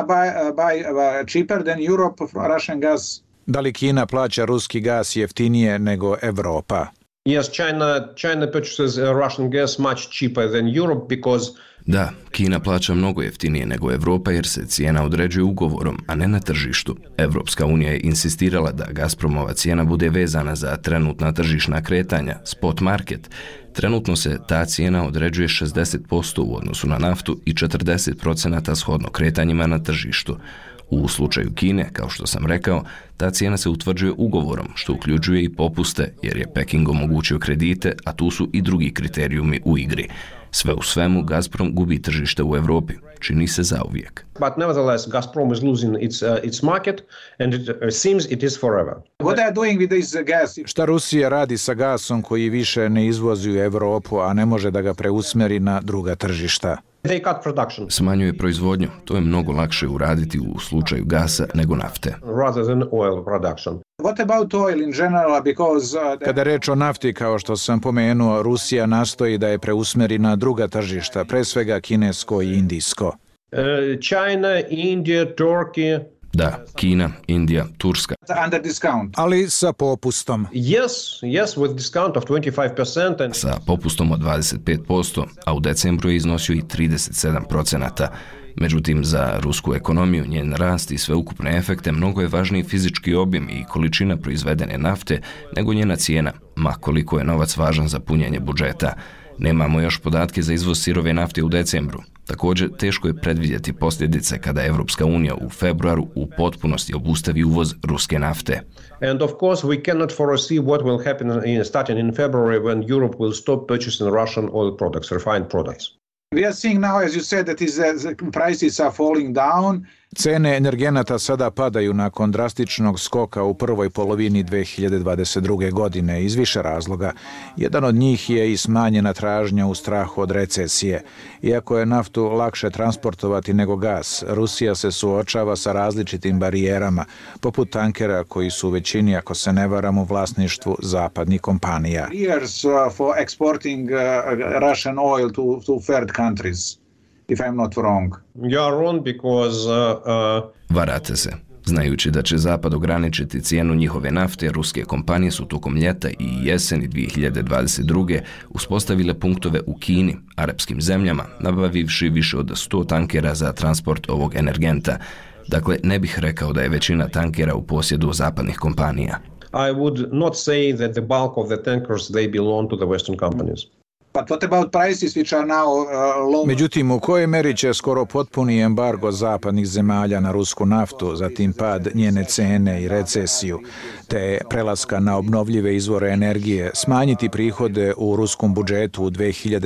buy cheaper than Europe Russian gas? Da li Kina plaća ruski gas jeftinije nego Evropa? Yes, China purchases Russian gas much cheaper than Europe because Da, Kina plaća mnogo jeftinije nego Evropa jer se cijena određuje ugovorom, a ne na tržištu. Evropska unija je insistirala da Gazpromova cijena bude vezana za trenutna tržišna kretanja, spot market. Trenutno se ta cijena određuje 60% u odnosu na naftu i 40% shodno kretanjima na tržištu. U slučaju Kine, kao što sam rekao, ta cijena se utvrđuje ugovorom, što uključuje i popuste, jer je Peking omogućio kredite, a tu su i drugi kriterijumi u igri. Sve u svemu, Gazprom gubi tržište u Evropi. Čini se zauvijek. But nevertheless, Gazprom is losing its market and it seems it is forever. What are doing with this gas? Šta Rusija radi sa gasom koji više ne izvozi u Evropu, a ne može da ga preusmeri na druga tržišta? They cut production. Smanjuje proizvodnju. To je mnogo lakše uraditi u slučaju gasa nego nafte. Rather than oil production. What about oil in general? Because Kada reč o nafti, kao što sam pomenuo, Rusija nastoji da je preusmeri na druga tržišta, pre svega kinesko i indijsko. China, India, Turkey. Da, Kina, Indija, Turska. Under discount. Ali sa popustom. Yes, with discount of 25%. Sa popustom od 25%, a u decembru je iznosio i 37%. Međutim, za rusku ekonomiju, njen rast i sveukupne efekte mnogo je važniji fizički obim i količina proizvedene nafte nego njena cijena, ma koliko je novac važan za punjenje budžeta. Nemamo još podatke za izvoz sirove nafte u decembru. Također, teško je predvidjeti posljedice kada Evropska unija u februaru u potpunosti obustavi uvoz ruske nafte. And of course, we cannot foresee what will happen starting in February when Europe will stop purchasing Russian oil products, refined products. We are seeing now, as you said, that the prices are falling down. Cene energenata sada padaju nakon drastičnog skoka u prvoj polovini 2022. godine iz više razloga. Jedan od njih je i smanjena tražnja u strahu od recesije. Iako je naftu lakše transportovati nego gas, Rusija se suočava sa različitim barijerama, poput tankera koji su u većini, ako se ne varam, u vlasništvu zapadnih kompanija. Barriers for exporting Russian oil to third countries. If I'm not wrong. You are wrong because Varate se. Znajući da će Zapad ograničiti cijenu njihove nafte, ruske kompanije su tokom ljeta i jeseni 2022. uspostavile punktove u Kini, arapskim zemljama, nabavivši više od 100 tankera za transport ovog energenta. Dakle, ne bih rekao da je većina tankera u posjedu zapadnih kompanija. I would not say that the bulk of the tankers they belong to the Western companies. But what about prices which are now low? Međutim, u kojoj meri će skoro potpuni embargo zapadnih zemalja na rusku naftu, zatim pad njene cene i recesiju, te prelaska na obnovljive izvore energije, smanjiti prihode u ruskom budžetu u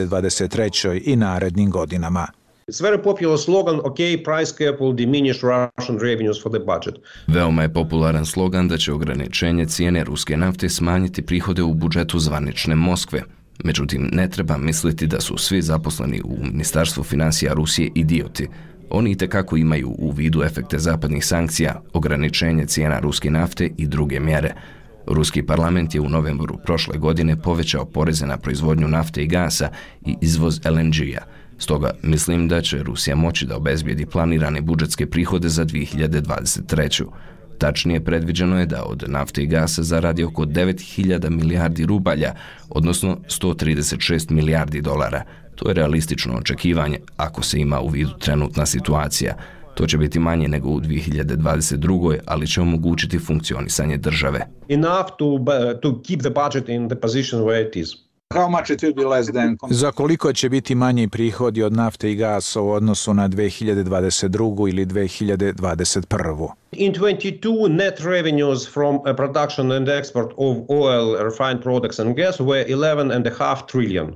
2023. i narednim godinama? It's very popular slogan, okay, price cap will diminish Russian revenues for the budget. Veoma je popularan slogan da će ograničenje cijene ruske nafte smanjiti prihode u budžetu zvanične Moskve. Međutim, ne treba misliti da su svi zaposleni u Ministarstvu financija Rusije idioti. Oni itekako imaju u vidu efekte zapadnih sankcija, ograničenje cijena ruske nafte i druge mjere. Ruski parlament je u novembru prošle godine povećao poreze na proizvodnju nafte i gasa i izvoz LNG-a. Stoga mislim da će Rusija moći da obezbijedi planirane budžetske prihode za 2023. Tačnije, predviđeno je da od nafte i gasa zaradi oko 9.000 milijardi rubalja, odnosno 136 milijardi dolara. To je realistično očekivanje ako se ima u vidu trenutna situacija. To će biti manje nego u 2022. ali će omogućiti funkcionisanje države. Enough to keep the budget in the position where it is. How much it will be less than? Za koliko će biti manji prihodi od nafte i gasa u odnosu na 2022. ili 2021. In 22, net revenues from production and export of oil, refined products and gas were 11.5 trillion.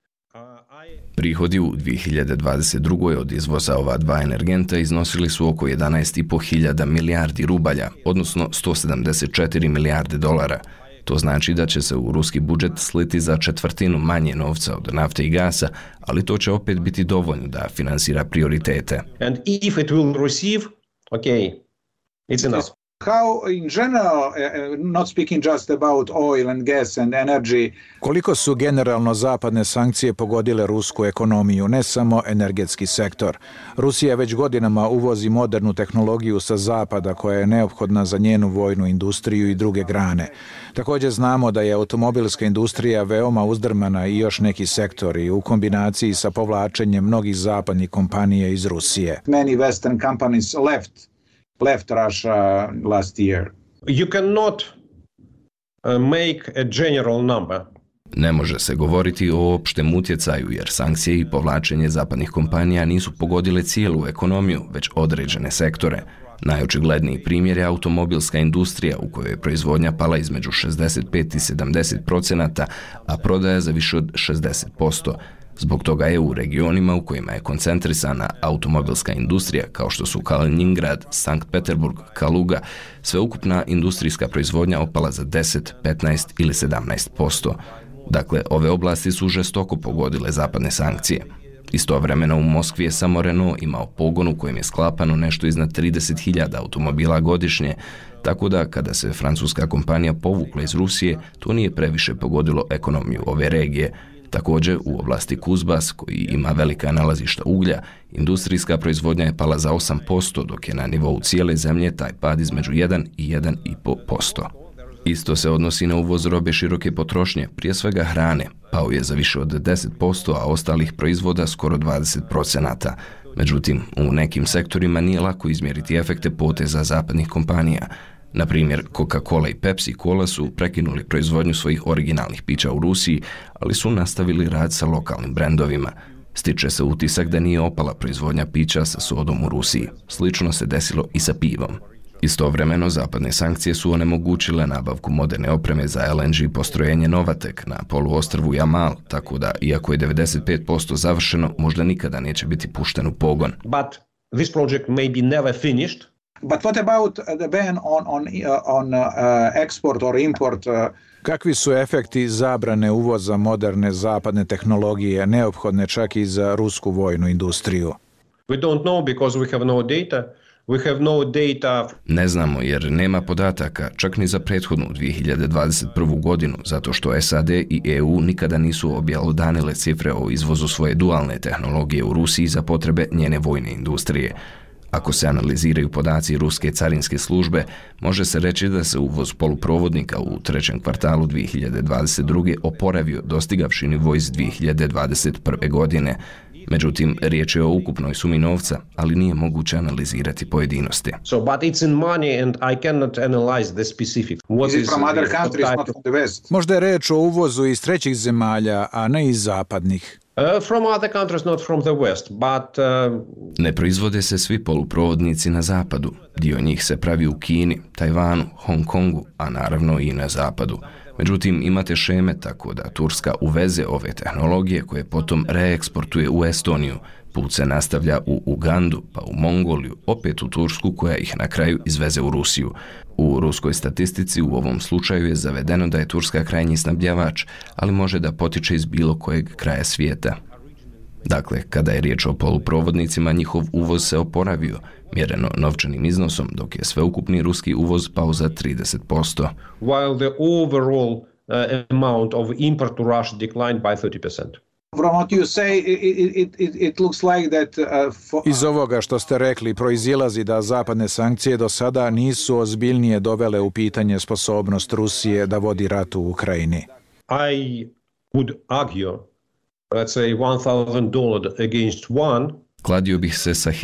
Prihodi u 2022. od izvoza ova dva energenta iznosili su oko 11.500 milijardi rubalja, odnosno 174 milijarde dolara. To znači da će se u ruski budžet sliti za četvrtinu manje novca od nafte i gasa, ali to će opet biti dovoljno da finansira prioritete. And if it will receive, okay, it's enough. How in general, not speaking just about oil and gas and energy. Koliko su generalno zapadne sankcije pogodile rusku ekonomiju, ne samo energetski sektor? Rusija već godinama uvozi modernu tehnologiju sa zapada koja je neophodna za njenu vojnu industriju i druge grane. Također znamo da je automobilska industrija veoma uzdrmana i još neki sektori u kombinaciji sa povlačenjem mnogih zapadnih kompanija iz Rusije. Many Western companies left Russia last year. You cannot make a general number. Ne može se govoriti o opštem utjecaju jer sankcije i povlačenje zapadnih kompanija nisu pogodile cijelu ekonomiju, već određene sektore. Najočigledniji primjer je automobilska industrija u kojoj je proizvodnja pala između 65 i 70%, a prodaja za više od 60%. Zbog toga je u regionima u kojima je koncentrisana automobilska industrija, kao što su Kaliningrad, Sankt Peterburg, Kaluga, sveukupna industrijska proizvodnja opala za 10, 15 ili 17%. Dakle, ove oblasti su žestoko pogodile zapadne sankcije. Istovremeno u Moskvi je samo Renault imao pogon u kojem je sklapano nešto iznad 30.000 automobila godišnje, tako da kada se francuska kompanija povukla iz Rusije, to nije previše pogodilo ekonomiju ove regije. Također, u oblasti Kuzbas, koji ima velika nalazišta uglja, industrijska proizvodnja je pala za 8%, dok je na nivou cijele zemlje taj pad između 1 i 1,5%. Isto se odnosi na uvoz robe široke potrošnje, prije svega hrane, pao je za više od 10%, a ostalih proizvoda skoro 20%. Međutim, u nekim sektorima nije lako izmjeriti efekte poteza zapadnih kompanija. Na primjer, Coca-Cola i Pepsi-Cola su prekinuli proizvodnju svojih originalnih pića u Rusiji, ali su nastavili rad sa lokalnim brendovima. Stiče se utisak da nije opala proizvodnja pića sa sodom u Rusiji. Slično se desilo i sa pivom. Istovremeno, zapadne sankcije su onemogućile nabavku moderne opreme za LNG postrojenje Novatek na poluostrvu Jamal, tako da, iako je 95% završeno, možda nikada neće biti pušten u pogon. But this project may be never finished. But what about the ban on export or import? Kakvi su efekti zabrane uvoza moderne zapadne tehnologije neophodne čak i za rusku vojnu industriju? We don't know because we have no data. We have no data. Ne znamo jer nema podataka, čak ni za prethodnu 2021. godinu, zato što SAD i EU nikada nisu objelodanile cifre o izvozu svoje dualne tehnologije u Rusiji za potrebe njene vojne industrije. Ako se analiziraju podaci ruske carinske službe, može se reći da se uvoz poluprovodnika u trećem kvartalu 2022. oporavio, dostigavši nivo iz 2021. godine. Međutim, riječ je o ukupnoj sumi novca, ali nije moguće analizirati pojedinosti. So, but it's in money and I cannot analyze the specific. Is it from other countries, not from the West? Možda je reč o uvozu iz trećih zemalja, a ne iz zapadnih. From other countries, not from the West, but... Ne proizvode se svi poluprovodnici na zapadu. Dio njih se pravi u Kini, Tajvanu, Hong Kongu, a naravno i na zapadu. Međutim, imate šeme tako da Turska uveze ove tehnologije koje potom reeksportuje u Estoniju. Put se nastavlja u Ugandu, pa u Mongoliju, opet u Tursku koja ih na kraju izveze u Rusiju. U ruskoj statistici u ovom slučaju je zavedeno da je Turska krajnji snabdjevač, ali može da potiče iz bilo kojeg kraja svijeta. Dakle, kada je riječ o poluprovodnicima, njihov uvoz se oporavio, mjereno novčanim iznosom, dok je sveukupni ruski uvoz pao za 30%. While the overall amount of import to Russia declined by 30%. From what you say, it looks like that, Iz ovoga što ste rekli proizilazi da zapadne sankcije do sada nisu ozbiljnije dovele u pitanje sposobnost Rusije da vodi rat u Ukrajini. I would argue, let's say $1,000 against one. Kladio bih se sa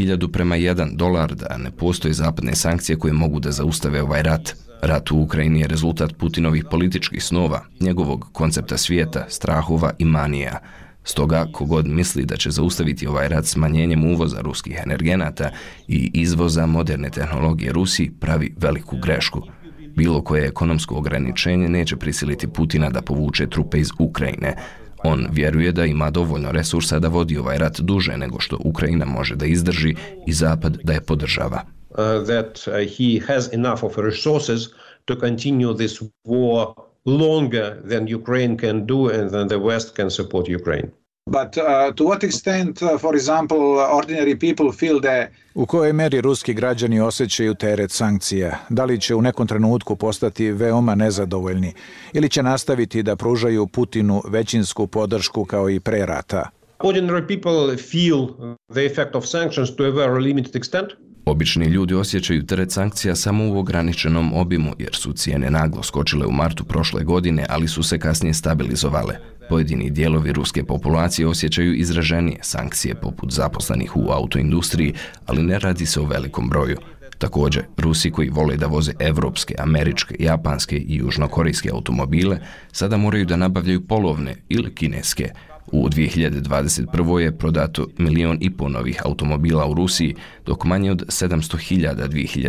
$1,000 da ne postoje zapadne sankcije koje mogu da zaustave ovaj rat. Rat u Ukrajini je rezultat Putinovih političkih snova, njegovog koncepta svijeta, strahova i manija. Stoga, kogod misli da će zaustaviti ovaj rat smanjenjem uvoza ruskih energenata i izvoza moderne tehnologije Rusiji, pravi veliku grešku. Bilo koje ekonomsko ograničenje neće prisiliti Putina da povuče trupe iz Ukrajine. On vjeruje da ima dovoljno resursa da vodi ovaj rat duže nego što Ukrajina može da izdrži i Zapad da je podržava. That he has enough of resources to continue this war longer than Ukraine can do and than the West can support Ukraine. But to what extent, for example, ordinary people feel that... U kojoj meri ruski građani osjećaju teret sankcija? Da li će u nekom trenutku postati veoma nezadovoljni ili će nastaviti da pružaju Putinu većinsku podršku kao i pre rata? Ordinary people feel the effect of sanctions to a very limited extent. Obični ljudi osjećaju teret sankcija samo u ograničenom obimu jer su cijene naglo skočile u martu prošle godine, ali su se kasnije stabilizovale. Pojedini dijelovi ruske populacije osjećaju izraženije sankcije poput zaposlenih u autoindustriji, ali ne radi se o velikom broju. Također, Rusi koji vole da voze evropske, američke, japanske i južnokorejske automobile sada moraju da nabavljaju polovne ili kineske. U 2021. je prodato 1,5 miliona novih automobila u Rusiji, dok manje od 700.000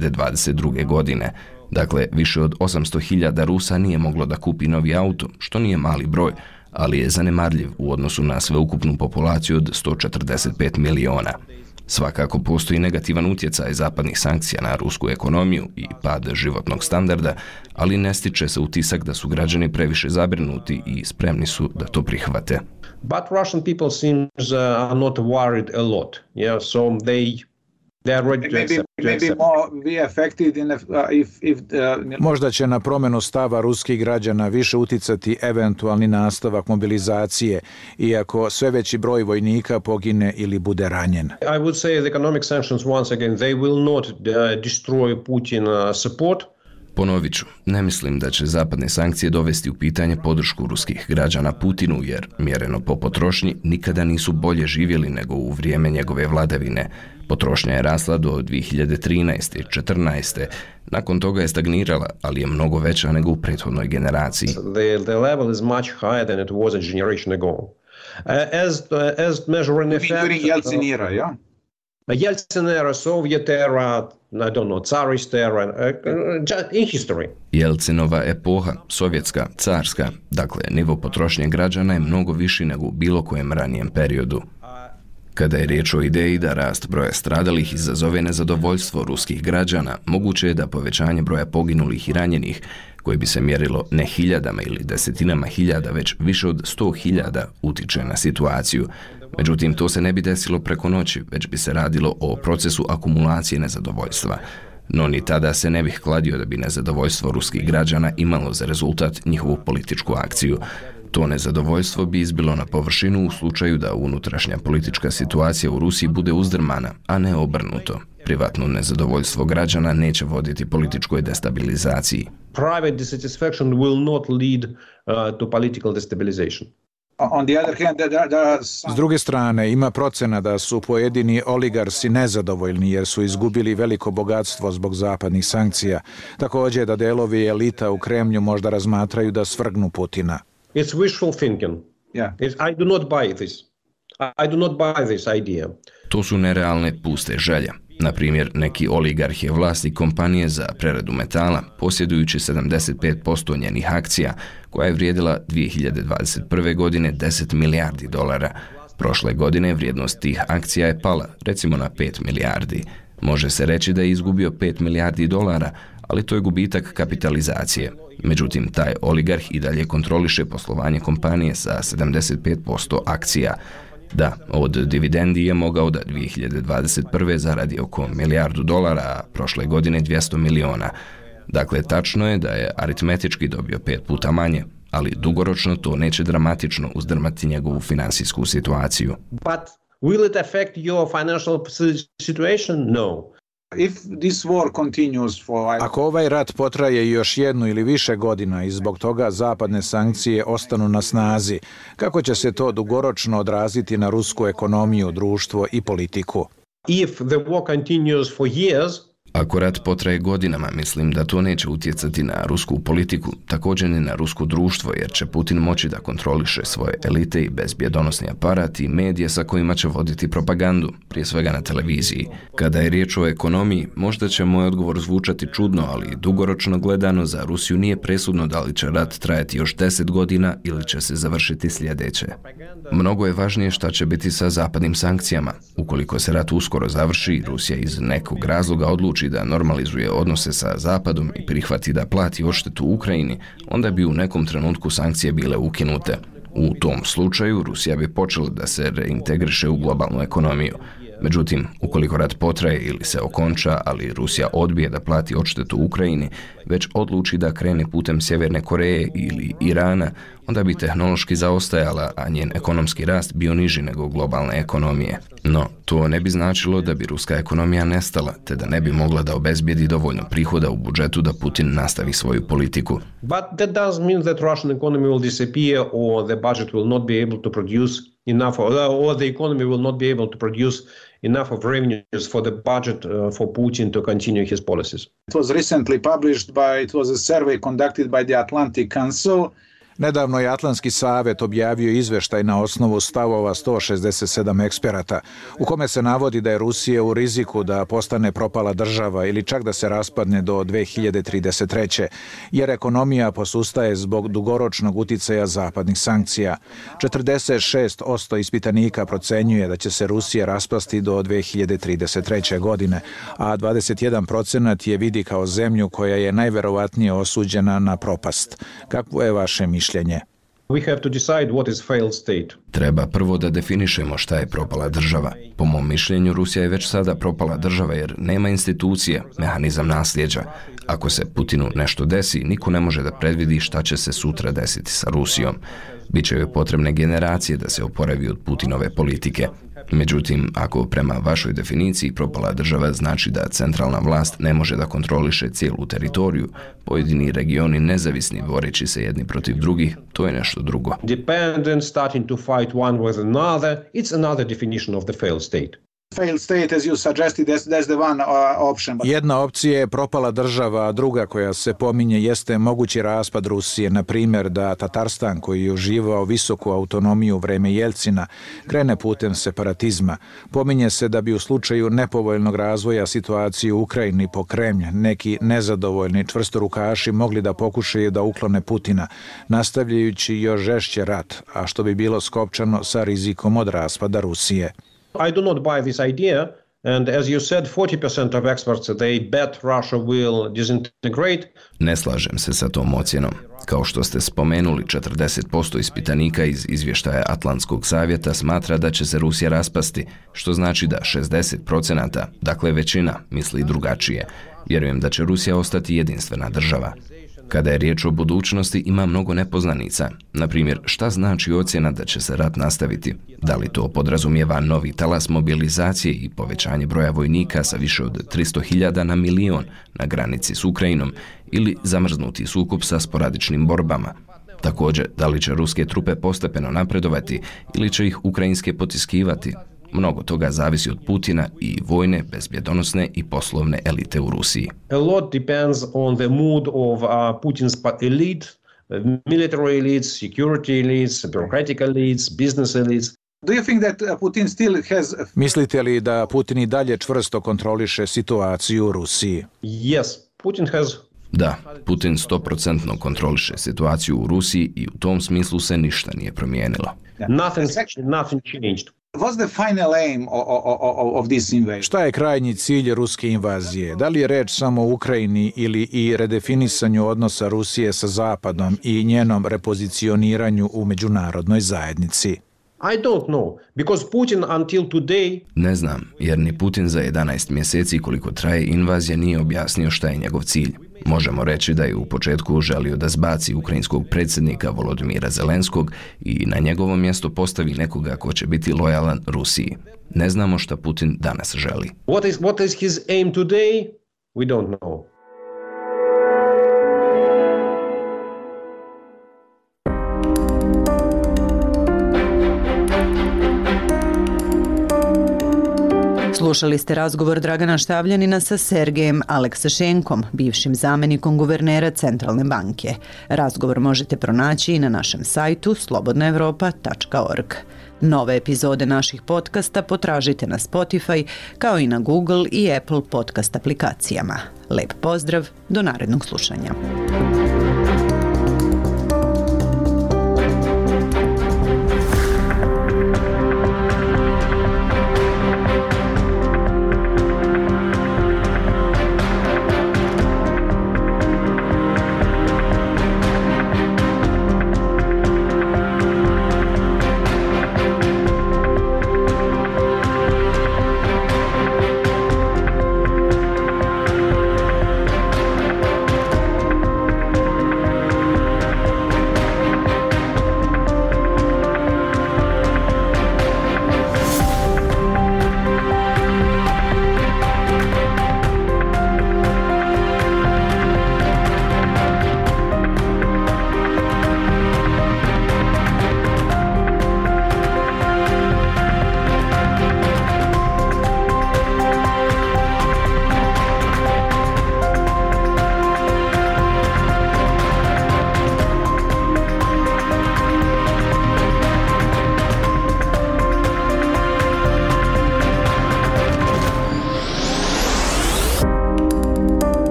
2022. godine. Dakle, više od 800.000 Rusa nije moglo da kupi novi auto, što nije mali broj, ali je zanemarljiv u odnosu na sveukupnu populaciju od 145 miliona. Svakako postoji negativan utjecaj zapadnih sankcija na rusku ekonomiju i pad životnog standarda, ali ne stiče se utisak da su građani previše zabrinuti i spremni su da to prihvate. But Russian people seems are not worried a lot. Yeah, so they are ready to accept. Maybe more be affected in if Možda će na promjenu stava ruskih građana više uticati eventualni nastavak mobilizacije, iako sve veći broj vojnika pogine ili bude ranjen. I would say the economic sanctions once again they will not destroy Putin support. Ponovit ću, ne mislim da će zapadne sankcije dovesti u pitanje podršku ruskih građana Putinu, jer mjereno po potrošnji nikada nisu bolje živjeli nego u vrijeme njegove vladavine. Potrošnja je rasla do 2013. i 2014. Nakon toga je stagnirala, ali je mnogo veća nego u prethodnoj generaciji. The level is much higher than it was a generation ago. As measuring effect... During Yeltsin era, yeah? Yeltsin era, Soviet era, I don't know, Tsarist era, in history. Jelcinova epoha, sovjetska, carska, dakle, nivo potrošnje građana je mnogo viši nego u bilo kojem ranijem periodu. Kada je riječ o ideji da rast broja stradalih izazove nezadovoljstvo ruskih građana, moguće je da povećanje broja poginulih i ranjenih, koje bi se mjerilo ne hiljadama ili desetinama hiljada, već više od 100.000, utiče na situaciju. Međutim, to se ne bi desilo preko noći, već bi se radilo o procesu akumulacije nezadovoljstva. No ni tada se ne bih kladio da bi nezadovoljstvo ruskih građana imalo za rezultat njihovu političku akciju. To nezadovoljstvo bi izbilo na površinu u slučaju da unutrašnja politička situacija u Rusiji bude uzdrmana, a ne obrnuto. Privatno nezadovoljstvo građana neće voditi političkoj destabilizaciji. Private dissatisfaction will not lead to political destabilization. S druge strane, ima procena da su pojedini oligarsi nezadovoljni jer su izgubili veliko bogatstvo zbog zapadnih sankcija. Također da delovi elita u Kremlju možda razmatraju da svrgnu Putina. It's wishful thinking. I do not buy this. I do not buy this idea. To su nerealne puste želje. Na primjer, neki oligarh je vlasnik kompanije za preradu metala, posjedujući 75% njenih akcija, koja je vrijedila 2021. godine $10 milijardi. Prošle godine vrijednost tih akcija je pala, recimo na 5 milijardi. Može se reći da je izgubio $5 milijardi, ali to je gubitak kapitalizacije. Međutim, taj oligarh i dalje kontroliše poslovanje kompanije sa 75% akcija. Da, od dividendi je mogao da 2021. zaradi oko $1 milijardu, a prošle godine 200 miliona. Dakle, tačno je da je aritmetički dobio 5 puta manje, ali dugoročno to neće dramatično uzdrmati njegovu finansijsku situaciju. But will it affect your financial situation? No. Ako ovaj rat potraje još jednu ili više godina i zbog toga zapadne sankcije ostanu na snazi, kako će se to dugoročno odraziti na rusku ekonomiju, društvo i politiku? If the war continues for years, ako rat potraje godinama, mislim da to neće utjecati na rusku politiku, također ni na rusko društvo, jer će Putin moći da kontroliše svoje elite i bezbjedonosni aparat i medije sa kojima će voditi propagandu, prije svega na televiziji. Kada je riječ o ekonomiji, možda će moj odgovor zvučati čudno, ali dugoročno gledano za Rusiju nije presudno da li će rat trajati još 10 godina ili će se završiti sljedeće. Mnogo je važnije šta će biti sa zapadnim sankcijama. Ukoliko se rat uskoro završi, Rusija iz nekog razloga odluči da normalizuje odnose sa Zapadom i prihvati da plati odštetu Ukrajini, onda bi u nekom trenutku sankcije bile ukinute. U tom slučaju Rusija bi počela da se reintegriše u globalnu ekonomiju. Međutim, ukoliko rat potraje ili se okonča, ali Rusija odbije da plati odštetu Ukrajini, već odluči da krene putem Sjeverne Koreje ili Irana, onda bi tehnološki zaostajala, a njen ekonomski rast bio niži nego globalne ekonomije. No, to ne bi značilo da bi ruska ekonomija nestala, te da ne bi mogla da obezbijedi dovoljno prihoda u budžetu da Putin nastavi svoju politiku. But that does mean that Russian economy will disappear or the budget will not be able to produce enough, or the economy will not be able to produce enough of revenues for the budget for Putin to continue his policies. It was recently published it was a survey conducted by the Atlantic Council. Nedavno je Atlantski savjet objavio izveštaj na osnovu stavova 167 eksperata, u kome se navodi da je Rusija u riziku da postane propala država ili čak da se raspadne do 2033. jer ekonomija posustaje zbog dugoročnog uticaja zapadnih sankcija. 46% ispitanika procenjuje da će se Rusija raspasti do 2033. godine, a 21% je vidi kao zemlju koja je najverovatnije osuđena na propast. Kakvo je vaše mišljenje? We have to decide what is failed state. Treba prvo da definišemo šta je propala država. Po mom mišljenju, Rusija je već sada propala država jer nema institucije, mehanizam nasljeđa. Ako se Putinu nešto desi, niko ne može da predvidi šta će se sutra desiti sa Rusijom. Biće joj potrebne generacije da se oporavi od Putinove politike. Međutim, ako prema vašoj definiciji propala država znači da centralna vlast ne može da kontroliše cijelu teritoriju, pojedini regioni nezavisni boreći se jedni protiv drugih, to je nešto drugo. Dependent, starting to fight one with another, it's another definition of the failed state. Failed state, as you suggested, that's the one option. Jedna opcija je propala država, a druga koja se pominje jeste mogući raspad Rusije. Na primjer, da Tatarstan, koji je uživao visoku autonomiju u vreme Jelcina, krene putem separatizma. Pominje se da bi u slučaju nepovoljnog razvoja situacije u Ukrajini po Kremlj neki nezadovoljni čvrstorukaši mogli da pokušaju da uklone Putina, nastavljajući još žešće rat, a što bi bilo skopčano sa rizikom od raspada Rusije. I do not buy this idea, and as you said, 40% of experts, they bet Russia will disintegrate. Ne slažem se sa tom ocjenom. Kao što ste spomenuli, 40% ispitanika iz izvještaja Atlantskog savjeta smatra da će se Rusija raspasti, što znači da 60%, dakle većina, misli drugačije. Vjerujem da će Rusija ostati jedinstvena država. Kada je riječ o budućnosti, ima mnogo nepoznanica. Na primjer, šta znači ocjena da će se rat nastaviti? Da li to podrazumijeva novi talas mobilizacije i povećanje broja vojnika sa više od 300.000 na milion na granici s Ukrajinom ili zamrznuti sukob sa sporadičnim borbama? Također, da li će ruske trupe postepeno napredovati ili će ih ukrajinske potiskivati? Mnogo toga zavisi od Putina i vojne, bezbjedonosne i poslovne elite u Rusiji. A lot depends on the mood of Putin's elite, military elites, security elites, bureaucratic elites, business elites. Do you think that Putin still has... Mislite li da Putin i dalje čvrsto kontroliše situaciju u Rusiji? Yes, Putin has... Da, Putin 100% kontroliše situaciju u Rusiji i u tom smislu se ništa nije promijenilo. Nothing changed. What's the final aim of this invasion? Šta je krajnji cilj ruske invazije? Da li je reč samo o Ukrajini ili i redefinisanju odnosa Rusije sa Zapadom i njenom repozicioniranju u međunarodnoj zajednici? I don't know, because Putin until today... Ne znam, jer ni Putin za 11 mjeseci koliko traje invazija nije objasnio šta je njegov cilj. Možemo reći da je u početku želio da zbaci ukrajinskog predsjednika Volodymyra Zelenskog i na njegovo mjesto postavi nekoga ko će biti lojalan Rusiji. Ne znamo šta Putin danas želi. What is his aim today? We don't know. Slušali ste razgovor Dragana Štavljanina sa Sergejem Aleksašenkom, bivšim zamjenikom guvernera Centralne banke. Razgovor možete pronaći i na našem sajtu slobodnaevropa.org. Nove epizode naših podcasta potražite na Spotify, kao i na Google i Apple podcast aplikacijama. Lep pozdrav, do narednog slušanja.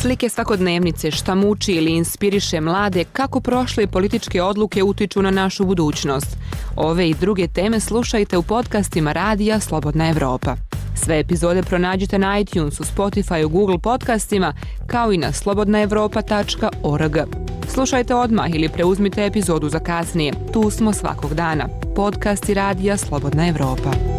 Slike svakodnevnice, šta muči ili inspiriše mlade, kako prošle političke odluke utiču na našu budućnost. Ove i druge teme slušajte u podcastima Radija Slobodna Evropa. Sve epizode pronađite na iTunesu, Spotifyu, Google podcastima, kao i na slobodnaevropa.org. Slušajte odmah ili preuzmite epizodu za kasnije. Tu smo svakog dana. Podcasti Radija Slobodna Evropa.